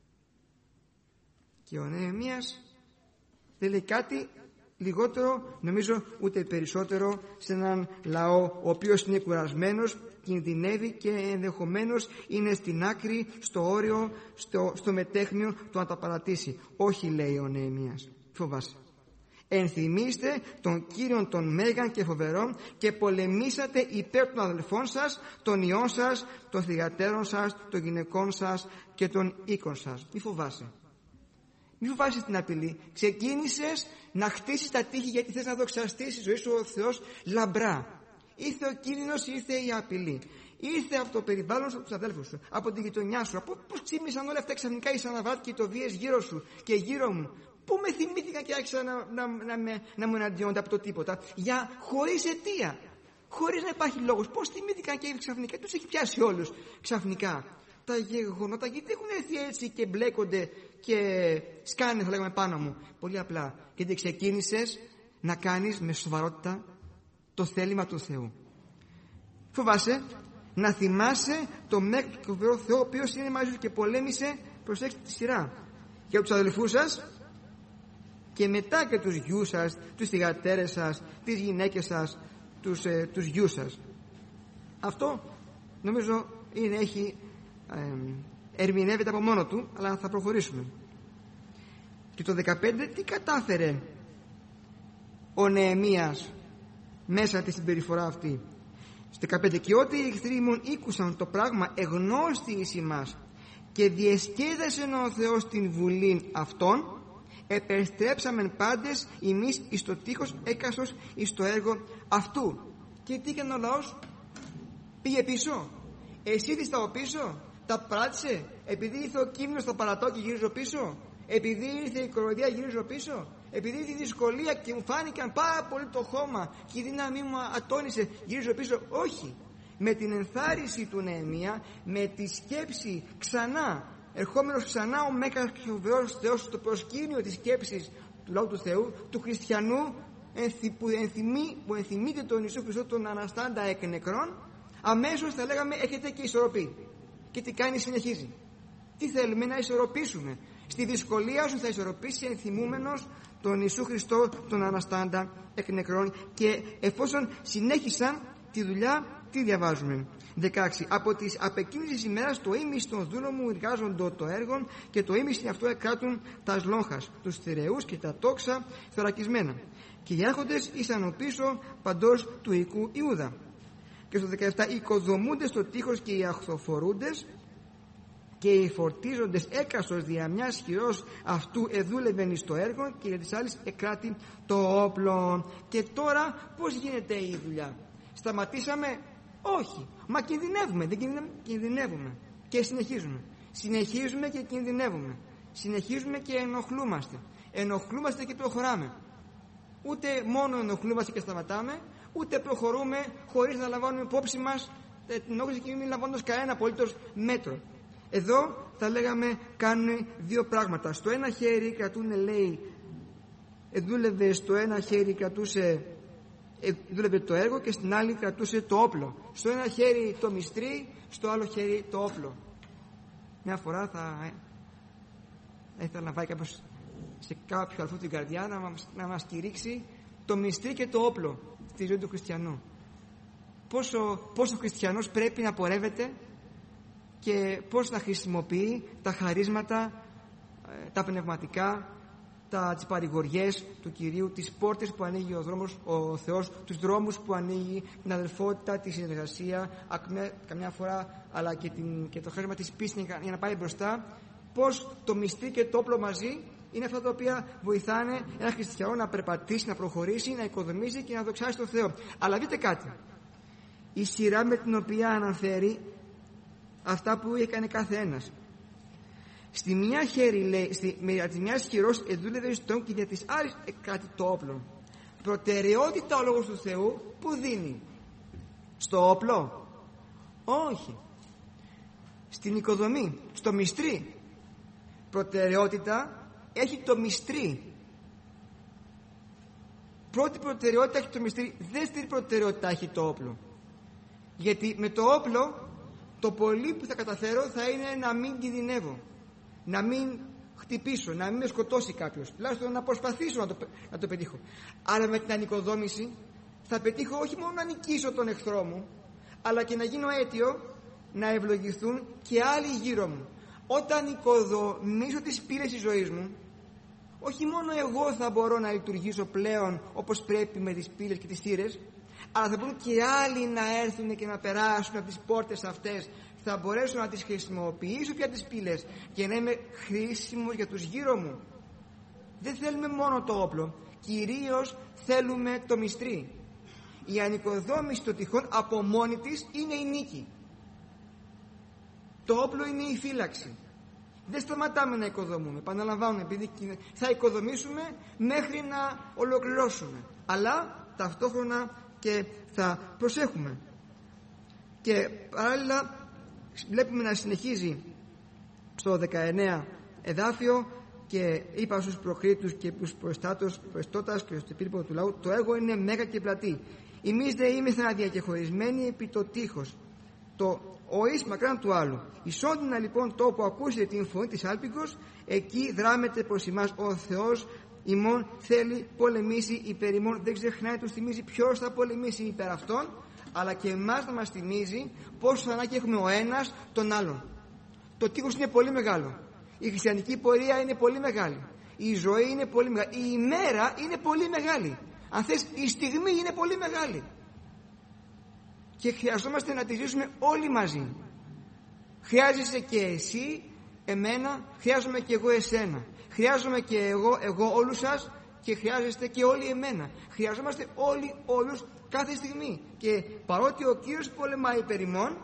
Και ο Νεεμίας δεν λέει κάτι λιγότερο, νομίζω ούτε περισσότερο, σε έναν λαό ο οποίος είναι κουρασμένος, κινδυνεύει και ενδεχομένως είναι στην άκρη, στο όριο, στο, στο μετέχνιο του να τα παρατήσει. Όχι, λέει ο Νεεμίας, φοβάσαι. Ενθυμίστε τον Κύριον των Μέγαν και Φοβερών και πολεμήσατε υπέρ των αδελφών σας, των ιών σας, των θυγατέρων σας, των γυναικών σας και των οίκων σας. Μη φοβάσαι. Μη φοβάσαι την απειλή. Ξεκίνησες να χτίσεις τα τείχη γιατί θες να δοξαστείς η ζωή σου ο Θεός λαμπρά. Ήρθε ο κίνδυνος, ήρθε η απειλή. Ήρθε από το περιβάλλον σου, από τους αδέλφους σου, από τη γειτονιά σου. Από πώς ξύπνησαν όλα αυτά ξαφνικά οι Σαναβάτ και το βίες γύρω σου και γύρω μου. Πού με θυμήθηκαν και άρχισαν να, να, να, να, να μου εναντιώνται από το τίποτα. Για χωρίς αιτία. Χωρίς να υπάρχει λόγος. Πώς θυμήθηκαν και ξαφνικά. Τους έχει πιάσει όλους ξαφνικά. Τα γεγονότα γιατί έχουν έρθει έτσι και μπλέκονται και σκάνε, θα λέγαμε, πάνω μου. Πολύ απλά. Γιατί ξεκίνησες να κάνεις με σοβαρότητα το θέλημα του Θεού. Φοβάσαι να θυμάσαι το μέγα και φοβερό Θεό, ο οποίος είναι μαζί σου και πολέμησε, προσέξτε τη σειρά, για τους αδελφούς σας και μετά και τους γιους σας, τους θυγατέρες σας, τις γυναίκες σας, τους, ε, τους γιους σας. Αυτό νομίζω είναι, έχει ε, ερμηνεύεται από μόνο του, αλλά θα προχωρήσουμε. Και το δεκαπέντε τι κατάφερε ο Νεεμίας μέσα από τη συμπεριφορά αυτή? Στο δεκαπέντε, και ό,τι οι εχθροί μου ήκουσαν το πράγμα εγνώστη εις ημάς και διεσκέδασε ο Θεός την βουλήν αυτών, επεστρέψαμεν πάντες ημείς εις το τείχος έκαστος εις το έργο αυτού. Και τι έκανε ο λαός? Πήγε πίσω. Εσύ τι στάω πίσω? Τα πράτησε? Επειδή ήρθε ο κίνδυνος θα παρατάω και γυρίζω πίσω? Επειδή ήρθε η κοροϊδία γυρίζω πίσω? Επειδή ήρθε η δυσκολία και μου φάνηκαν πάρα πολύ το χώμα και η δύναμή μου ατώνησε, γυρίζω πίσω? Όχι. Με την ενθάρρυνση του Νεεμία, με τη σκέψη ξανά, ερχόμενος ξανά ο μέγας και φοβερός Θεός στο προσκήνιο της σκέψης του λαού του Θεού, του χριστιανού που, ενθυμεί, που ενθυμείται τον Ιησού Χριστό τον αναστάντα εκ νεκρών, αμέσως θα λέγαμε έχετε και ισορροπή. Και τι κάνει? Συνεχίζει. Τι θέλουμε? Να ισορροπήσουμε. Στη δυσκολία σου θα ισορροπήσει ενθυμούμενος τον Ιησού Χριστό τον αναστάντα εκ νεκρών. Και εφόσον συνέχισαν τη δουλειά, τι διαβάζουμε? δεκαέξι. Από τις απ' εκείνης της ημέρας το ήμις των δούλων μου εργάζοντο το έργο και το ήμις αυτό εκράτουν τα σλόγχας, τους θηρεούς και τα τόξα θωρακισμένα. Και οι άρχοντες ήσαν ο πίσω παντός του οικού Ιούδα. Και στο δεκαεπτά, οι οικοδομούντες στο τείχος και οι αχθοφορούντες και οι φορτίζοντες έκαστος δια μιας χειρός αυτού εδούλευεν εις το έργο και για τις άλλες εκράτη το όπλο. Και τώρα πώς γίνεται η δουλειά? Σταματήσαμε? Όχι. Μα κινδυνεύουμε. Δεν κινδυνεύουμε. Και συνεχίζουμε. Συνεχίζουμε και κινδυνεύουμε. Συνεχίζουμε και ενοχλούμαστε. Ενοχλούμαστε και προχωράμε. Ούτε μόνο ενοχλούμαστε και σταματάμε, ούτε προχωρούμε χωρίς να λαμβάνουμε υπόψη μας την ενόχληση και μην λαμβάνοντας κανένα απολύτως μέτρο. Εδώ θα λέγαμε κάνουν δύο πράγματα. Στο ένα χέρι κρατούν, λέει, δούλευε στο ένα χέρι κρατούσε δούλευε το έργο και στην άλλη κρατούσε το όπλο. Στο ένα χέρι το μυστρί, στο άλλο χέρι το όπλο. Μια φορά θα ήθελα να πάει κάποιος σε κάποιο αρφού την καρδιά να μας, να μας κηρύξει το μυστρί και το όπλο στη ζωή του χριστιανού. Πόσο, πόσο ο χριστιανός πρέπει να πορεύεται και πώς να χρησιμοποιεί τα χαρίσματα, τα πνευματικά, τα, τις παρηγοριές του Κυρίου, τις πόρτες που ανοίγει ο, δρόμος, ο Θεός, τους δρόμους που ανοίγει, την αδελφότητα, τη συνεργασία, ακμέ, καμιά φορά, αλλά και, την, και το χάρισμα της πίστης για να πάει μπροστά. Πώς το μυστή και το όπλο μαζί είναι αυτά τα οποία βοηθάνε ένα χριστιανό να περπατήσει, να προχωρήσει, να οικοδομήσει και να δοξάσει τον Θεό. Αλλά δείτε κάτι. Η σειρά με την οποία αναφέρει αυτά που έκανε κάθε ένας. Στη μια χέρι, λέει, στη, με τη μια χειρός εδούλευε στον και για της άλλης κάτι το όπλο. Προτεραιότητα ο λόγος του Θεού που δίνει? Στο όπλο? Όχι. Στην οικοδομή, στο μυστρί. Προτεραιότητα έχει το μυστρί. Πρώτη προτεραιότητα έχει το μυστρί. Δεύτερη προτεραιότητα έχει το όπλο. Γιατί με το όπλο το πολύ που θα καταφέρω θα είναι να μην κινδυνεύω, να μην χτυπήσω, να μην με σκοτώσει κάποιος, τουλάχιστον να προσπαθήσω να το, να το πετύχω. Αλλά με την ανοικοδόμηση θα πετύχω όχι μόνο να νικήσω τον εχθρό μου, αλλά και να γίνω αίτιο να ευλογηθούν και άλλοι γύρω μου. Όταν οικοδομήσω τις πύλες της ζωής μου, όχι μόνο εγώ θα μπορώ να λειτουργήσω πλέον όπως πρέπει με τις πύλες και τις θύρες, αλλά θα μπορούν και άλλοι να έρθουν και να περάσουν από τις πόρτες αυτές. Θα μπορέσω να τις χρησιμοποιήσω πια τις πύλες και να είμαι χρήσιμος για τους γύρω μου. Δεν θέλουμε μόνο το όπλο, κυρίως θέλουμε το μυστρί. Η ανοικοδόμηση των τυχών από μόνη της είναι η νίκη. Το όπλο είναι η φύλαξη. Δεν σταματάμε να οικοδομούμε, επαναλαμβάνω, επειδή θα οικοδομήσουμε μέχρι να ολοκληρώσουμε, αλλά ταυτόχρονα και θα προσέχουμε. Και παράλληλα βλέπουμε να συνεχίζει στο δεκαεννέα εδάφιο, και είπα στους προκρίτους και στους προεστώτας και στον πύρπο του λαού, το έργο είναι μέγα και πλατή. Εμείς δε είμεθα αδιακεχωρισμένοι επί το τείχος, το ο εις μακράν του άλλου. Ισόντινα λοιπόν το που ακούσετε την φωνή της άλπικος, εκεί δράμεται προς εμάς ο Θεός ημών, θέλει πολεμήσει υπέρ ημών. Δεν ξεχνάει, τους θυμίζει ποιος θα πολεμήσει υπέρ αυτών, αλλά και εμάς να μας θυμίζει πόσο ανάγκη έχουμε ο ένας τον άλλον. Το τείχος είναι πολύ μεγάλο. Η χριστιανική πορεία είναι πολύ μεγάλη. Η ζωή είναι πολύ μεγάλη. Η ημέρα είναι πολύ μεγάλη. Αν θες, η στιγμή είναι πολύ μεγάλη. Και χρειαζόμαστε να τη ζήσουμε όλοι μαζί. Χρειάζεσαι και εσύ εμένα, χρειάζομαι και εγώ εσένα. Χρειάζομαι και εγώ, εγώ όλους σας, και χρειάζεστε και όλοι εμένα. Χρειαζόμαστε όλοι όλους κάθε στιγμή. Και παρότι ο Κύριος πολεμάει υπέρ ημών,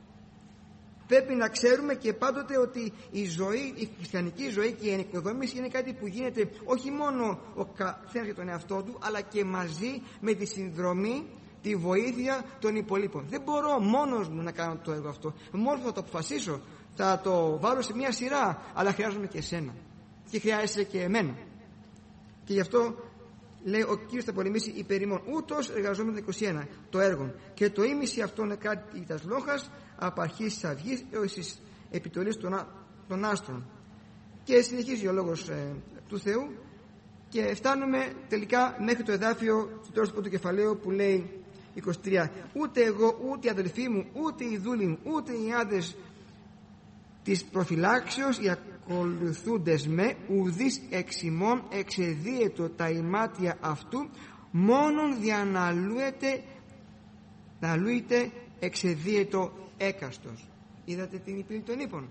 πρέπει να ξέρουμε και πάντοτε ότι η ζωή, η χριστιανική ζωή και η ενοικοδόμηση είναι κάτι που γίνεται όχι μόνο ο καθένας για τον εαυτό του, αλλά και μαζί με τη συνδρομή, τη βοήθεια των υπολείπων. Δεν μπορώ μόνος μου να κάνω το έργο αυτό. Μόνος θα το αποφασίσω, θα το βάλω σε μια σειρά, αλλά χρειάζομαι και εσένα. Και χρειάζεσαι και εμένα. Και γι' αυτό λέει ο Κύριος θα πολεμήσει υπέρ ημών. Ούτως εργαζόμενο είκοσι ένα το έργο. Και το ίμιση αυτόν εκάτη τας λόγας από αρχής της αυγής έως της επιτολής των, των άστρων. Και συνεχίζει ο λόγος ε, του Θεού, και φτάνουμε τελικά μέχρι το εδάφιο του τέλους του πρώτου κεφαλαίου που λέει είκοσι τρία. Ούτε εγώ, ούτε οι αδελφοί μου, ούτε οι δούλοι μου, ούτε οι άδες της προφυλάξεως, οι ακολουθούντες με, ουδείς εξ ημών εξεδίαιτο τα ημάτια αυτού, μόνον διαναλούεται να λούεται εξεδίαιτο έκαστος. Είδατε την υπήρη των ύπων.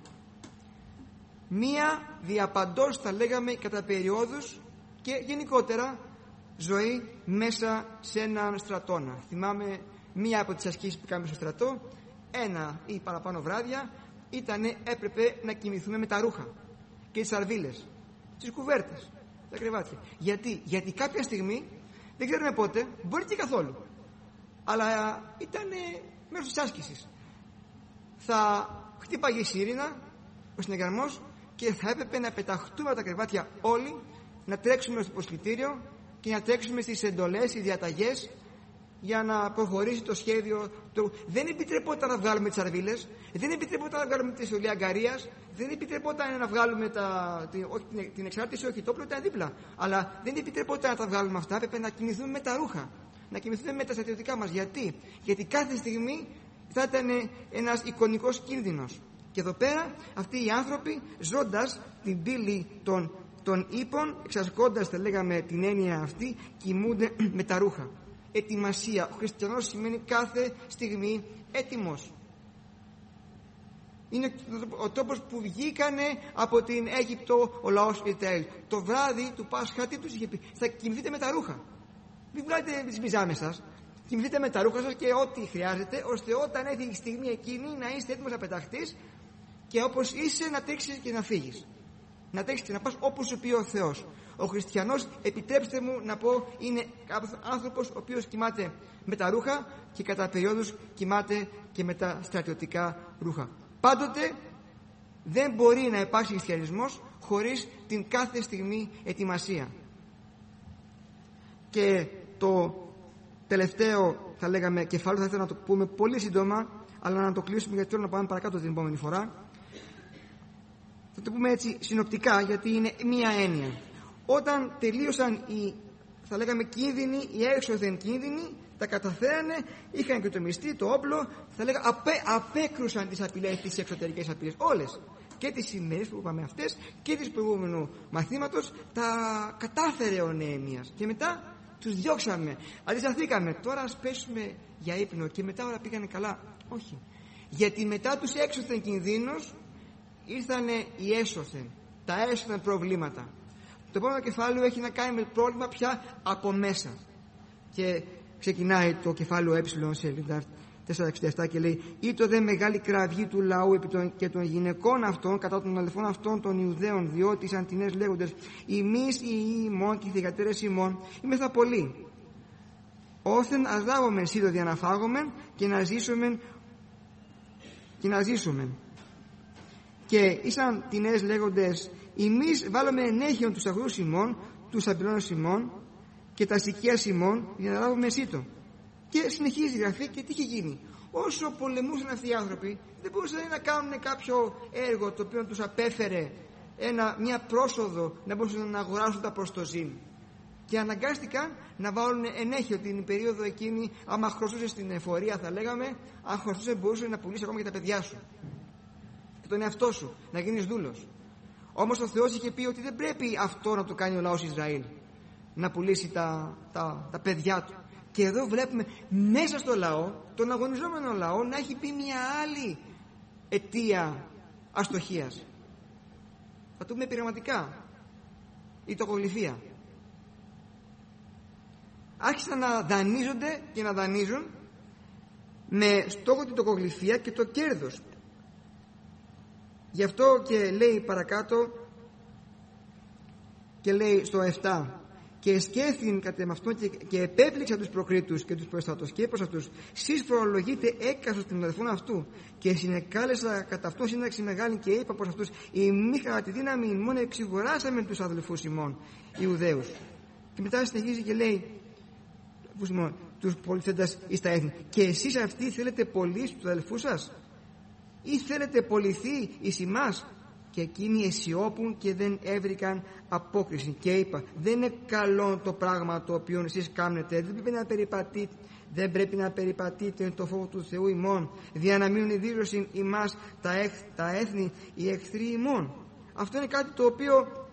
Μία διαπαντός, θα λέγαμε, κατά περιόδους και γενικότερα ζωή μέσα σε έναν στρατόνα. Θυμάμαι μία από τις ασκήσεις που κάνουμε στο στρατό, ένα ή παραπάνω βράδια ήτανε, έπρεπε να κοιμηθούμε με τα ρούχα και τις σαρβίλες, τις κουβέρτες, τα κρεβάτια. Γιατί, γιατί κάποια στιγμή, δεν ξέρουμε πότε, μπορεί και καθόλου, αλλά ήτανε μέρος της άσκησης. Θα χτύπαγε η σίρηνα, ο συνεγερμός, και θα έπρεπε να πεταχτούμε από τα κρεβάτια όλοι, να τρέξουμε στο προσκλητήριο και να τρέξουμε στις εντολές, οι διαταγές, για να προχωρήσει το σχέδιο. Το... Δεν επιτρεπόταν να βγάλουμε τις αρβίλες, δεν επιτρεπόταν να βγάλουμε τη στολή αγκαρίας, δεν επιτρεπόταν να βγάλουμε τα... την... Όχι, την... την εξάρτηση, όχι, το όπλο ήταν δίπλα. Αλλά δεν επιτρεπόταν να τα βγάλουμε αυτά, έπρεπε να κοιμηθούμε με τα ρούχα, να κοιμηθούμε με τα στρατιωτικά μας. Γιατί, Γιατί κάθε στιγμή θα ήταν ένας εικονικός κίνδυνος. Και εδώ πέρα αυτοί οι άνθρωποι, ζώντας την πύλη των, των ύπων, εξασκώντας, θα λέγαμε, την έννοια αυτή, κοιμούνται με τα ρούχα. Ετοιμασία. Ο χριστιανός σημαίνει κάθε στιγμή έτοιμος. Είναι ο τόπος που βγήκανε από την Αίγυπτο ο λαός Ισραήλ. Το βράδυ του Πάσχα τι τους είχε πει? Θα κοιμηθείτε με τα ρούχα. Μην βγάλετε τις μπιζάμες σας. Κοιμηθείτε με τα ρούχα σας και ό,τι χρειάζεται, ώστε όταν έρθει η στιγμή εκείνη να είστε έτοιμος να πεταχτείς και όπως είσαι να τρέξεις και να φύγεις. Να τρέξεις και να πας όπως σου πει ο Θεός. Ο χριστιανός, επιτρέψτε μου να πω, είναι άνθρωπος ο οποίος κοιμάται με τα ρούχα και κατά περιόδους κοιμάται και με τα στρατιωτικά ρούχα. Πάντοτε δεν μπορεί να υπάρξει χριστιανισμός χωρίς την κάθε στιγμή ετοιμασία. Και το τελευταίο, θα λέγαμε, κεφάλαιο, θα ήθελα να το πούμε πολύ σύντομα, αλλά να το κλείσουμε γιατί θέλω να πάμε παρακάτω την επόμενη φορά. Θα το πούμε έτσι συνοπτικά, γιατί είναι μία έννοια. Όταν τελείωσαν οι, θα λέγαμε, κίνδυνοι, οι έξωθεν κίνδυνοι, τα καταφέρανε, είχαν και το μυστή, το όπλο, θα λέγαμε, απέ, απέκρουσαν τις απειλές, τις εξωτερικές απειλές, όλες. και τις σημερινές που είπαμε αυτές και τις προηγούμενου μαθήματος, τα κατάφερε ο Νεεμίας. Και μετά τους διώξαμε, αντισταθήκαμε. Τώρα ας πέσουμε για ύπνο και μετά όλα πήγανε καλά. Όχι. Γιατί μετά τους έξωθεν κινδύνους ήρθανε οι έσωθεν, τα έσωθεν προβλήματα. Το επόμενο κεφάλαιο έχει να κάνει με πρόβλημα πια από μέσα. Και ξεκινάει το κεφάλαιο ε, σελίδα τετρακόσια εξήντα επτά και λέει: «Ήτο δε μεγάλη κραυγή του λαού επί των, και των γυναικών αυτών κατά των αδελφών αυτών των Ιουδαίων, διότι ήσαν τινές λέγοντες, ημείς οι ιοί ημών και οι θυγατέρες ημών, είμεθα πολλοί. Όθεν ας λάβομεν σύντο δια να φάγομεν και να ζήσουμε και να ζήσουμε. Και ήσαν τινές λέγοντες, ημείς βάλαμε ενέχειον τους αγρούς ημών, τους αμπελώνες ημών και τα στοιχεία ημών για να λάβουμε σύντο». Και συνεχίζει η γραφή και τι είχε γίνει. Όσο πολεμούσαν αυτοί οι άνθρωποι, δεν μπορούσαν να κάνουν κάποιο έργο το οποίο τους απέφερε ένα, μια πρόσοδο να μπορούσαν να αγοράσουν τα προστοζήν. Και αναγκάστηκαν να βάλουν ενέχεια την περίοδο εκείνη, άμα χρωστούσε στην εφορία, θα λέγαμε, αν χρωστούσε μπορούσε να πουλήσει ακόμα και τα παιδιά σου και τον εαυτό σου, να γίνεις δούλος. Όμως ο Θεός είχε πει ότι δεν πρέπει αυτό να το κάνει ο λαός Ισραήλ, να πουλήσει τα, τα, τα παιδιά του. Και εδώ βλέπουμε μέσα στο λαό, τον αγωνιζόμενο λαό, να έχει πει μια άλλη αιτία αστοχίας. Θα το πούμε πειραματικά, η τοκογλυφία. Άρχισαν να δανείζονται και να δανείζουν με στόχο την τοκογλυφία και το κέρδος. Γι' αυτό και λέει παρακάτω και λέει στο επτά: «Και εσκέφθην κατά με αυτόν και, και επέπληξα τους προκρίτους και τους προστάτους και είπα σε αυτούς, σεις φορολογείτε έκαστος των αδελφών αυτού, και συνεκάλεσα κατά αυτόν σύνταξη μεγάλη και είπα προς αυτούς, ημί κατά τη δύναμη ημών εξηγοράσαμε τους αδελφούς ημών Ιουδαίους». Και μετά συνεχίζει και λέει τους πολυθέντας εις τα έθνη, «Και εσείς αυτοί θέλετε πωλήσει τους αδελφούς σας, ή θέλετε πωληθεί εις ημάς?» Και εκείνοι αισιόπουν και δεν έβρικαν απόκριση. Και είπα, δεν είναι καλό το πράγμα το οποίο εσείς κάνετε. Δεν πρέπει να περιπατείτε, δεν πρέπει να περιπατείτε το φόβο του Θεού ημών, δια να μείνουν ειδήλωσιν ημάς τα, έχ, τα έθνη οι εχθροί ημών. Αυτό είναι κάτι το οποίο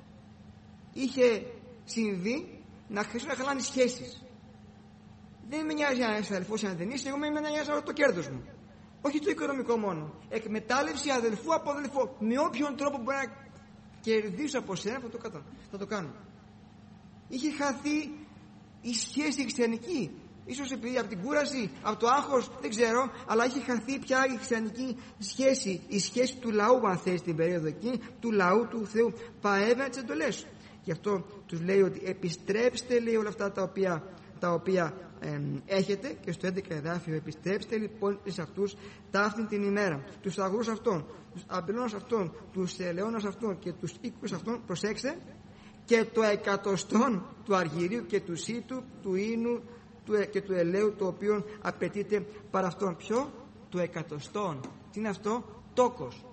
είχε συμβεί, να αρχίσουν να χαλάνε σχέσεις. Δεν με νοιάζει αν είσαι αδελφός ή αν δεν είσαι, εγώ με νοιάζει το κέρδος μου. Όχι το οικονομικό μόνο. Εκμετάλλευση αδελφού από αδελφό. Με όποιον τρόπο μπορεί να κερδίσω από σένα θα το, κατα... θα το κάνω. Είχε χαθεί η σχέση χριστιανική. Ίσως επειδή από την κούραση, από το άγχος, δεν ξέρω, αλλά είχε χαθεί πια η χριστιανική σχέση. Η σχέση του λαού, αν θες, την περίοδο εκεί, του λαού του Θεού. Παρέβαινε τις εντολές. Γι' αυτό τους λέει ότι επιστρέψτε, λέει, όλα αυτά τα οποία, τα οποία ε, έχετε, και στο έντεκα εδάφιο, επιστρέψτε λοιπόν εις αυτούς ταύτην την ημέρα, τους αγρούς αυτών, τους αμπελώνας αυτών, τους ελαιώνας αυτών και τους οίκους αυτών, προσέξτε, και το εκατοστόν του αργυρίου και του σύτου, του ίνου του, και του ελαίου, το οποίο απαιτείται παρά αυτόν. Ποιο? Το εκατοστόν. Τι είναι αυτό? Τόκος.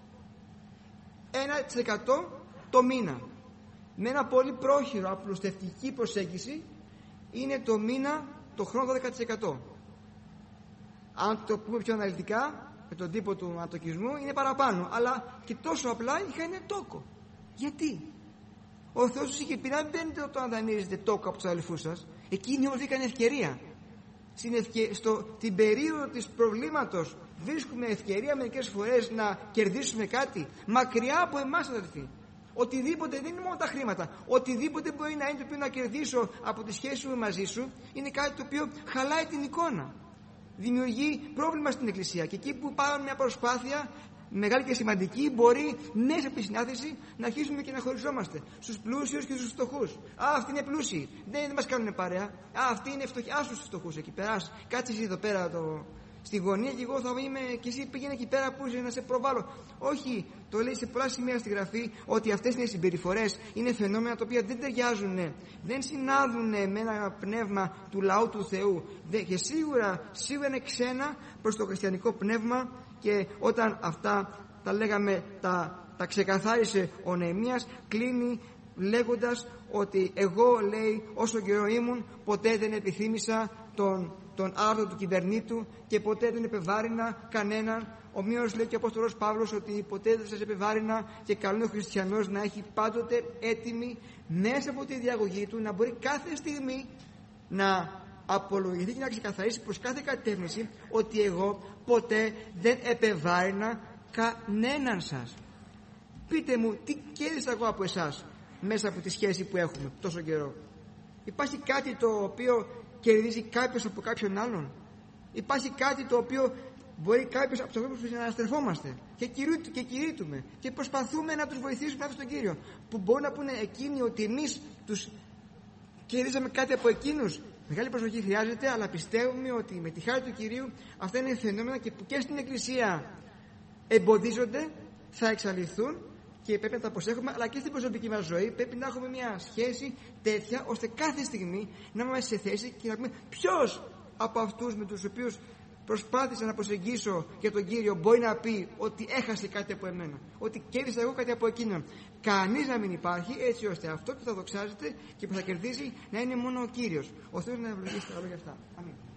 Ένα τοις εκατό το μήνα. Με ένα πολύ πρόχειρο, απλουστευτική προσέγγιση, είναι το μήνα το χρόνο δώδεκα τοις εκατό. Αν το πούμε πιο αναλυτικά, με τον τύπο του ατοκισμού, είναι παραπάνω. Αλλά και τόσο απλά είχαν τόκο. Γιατί? Ο Θεός τους είχε πει να μην μπαίνετε όταν δανείζετε τόκο από τους αδελφούς σας. Εκείνοι όμως είχαν ευκαιρία. Στην ευκαι... στο... την περίοδο της προβλήματος βρίσκουμε ευκαιρία μερικές φορές να κερδίσουμε κάτι μακριά από εμάς, αδελφοί. Οτιδήποτε, δεν είναι μόνο τα χρήματα, οτιδήποτε μπορεί να είναι το οποίο να κερδίσω από τη σχέση μου μαζί σου, είναι κάτι το οποίο χαλάει την εικόνα, δημιουργεί πρόβλημα στην Εκκλησία. Και εκεί που πάμε μια προσπάθεια μεγάλη και σημαντική, μπορεί μέσα από τη συνάθεση να αρχίσουμε και να χωριζόμαστε στους πλούσιους και στους φτωχούς. Α, αυτοί είναι πλούσιοι, δεν, δεν μας κάνουν παρέα. Α, αυτοί είναι φτωχοί, άσους τους φτωχούς εκεί πέρα. Κάτσε εσύ εδώ πέρα το... στη γωνία και εγώ θα είμαι, και εσύ πήγαινε εκεί πέρα που είσαι, να σε προβάλλω. Όχι, το λέει σε πολλά σημεία στη Γραφή ότι αυτές είναι συμπεριφορές, είναι φαινόμενα τα οποία δεν ταιριάζουν, δεν συνάδουν με ένα πνεύμα του λαού του Θεού. Και σίγουρα, σίγουρα είναι ξένα προς το χριστιανικό πνεύμα. Και όταν αυτά τα λέγαμε, τα, τα ξεκαθάρισε ο Νεεμίας, κλείνει λέγοντας ότι εγώ, λέει, όσο καιρό ήμουν, ποτέ δεν επιθύμησα τον τον άρθρο του κυβερνήτου και ποτέ δεν επεβάρινα κανέναν. Ομοίως λέει και ο Απόστολος Παύλος ότι ποτέ δεν σας επεβάρινα, και καλό είναι ο χριστιανός να έχει πάντοτε έτοιμη μέσα από τη διαγωγή του να μπορεί κάθε στιγμή να απολογηθεί και να ξεκαθαρίσει προς κάθε κατεύθυνση ότι εγώ ποτέ δεν επεβάρινα κανέναν σας. Πείτε μου, τι κέρδισα εγώ από εσάς μέσα από τη σχέση που έχουμε τόσο καιρό? Υπάρχει κάτι το οποίο κερδίζει κάποιος από κάποιον άλλον? Υπάρχει κάτι το οποίο μπορεί κάποιος από τους ανθρώπους να αναστρεφόμαστε και, κηρύ, και κηρύττουμε και προσπαθούμε να τους βοηθήσουμε να έρθουν στον Κύριο, που μπορούν να πούνε εκείνοι ότι εμείς τους κερδίσαμε κάτι από εκείνους? Μεγάλη προσοχή χρειάζεται, αλλά πιστεύουμε ότι με τη χάρη του Κυρίου αυτά είναι φαινόμενα και που και στην Εκκλησία εμποδίζονται, θα εξαλειφθούν και πρέπει να τα προσέχουμε, αλλά και στην προσωπική μας ζωή πρέπει να έχουμε μια σχέση τέτοια ώστε κάθε στιγμή να είμαστε σε θέση και να πούμε ποιος από αυτούς με τους οποίους προσπάθησα να προσεγγίσω για τον Κύριο μπορεί να πει ότι έχασε κάτι από εμένα, ότι κέρδισα εγώ κάτι από εκείνον. Κανείς να μην υπάρχει, έτσι ώστε αυτό που θα δοξάζεται και που θα κερδίζει να είναι μόνο ο Κύριος. Ο Θεός να ευλογήσει τα λόγια αυτά. Αμήν.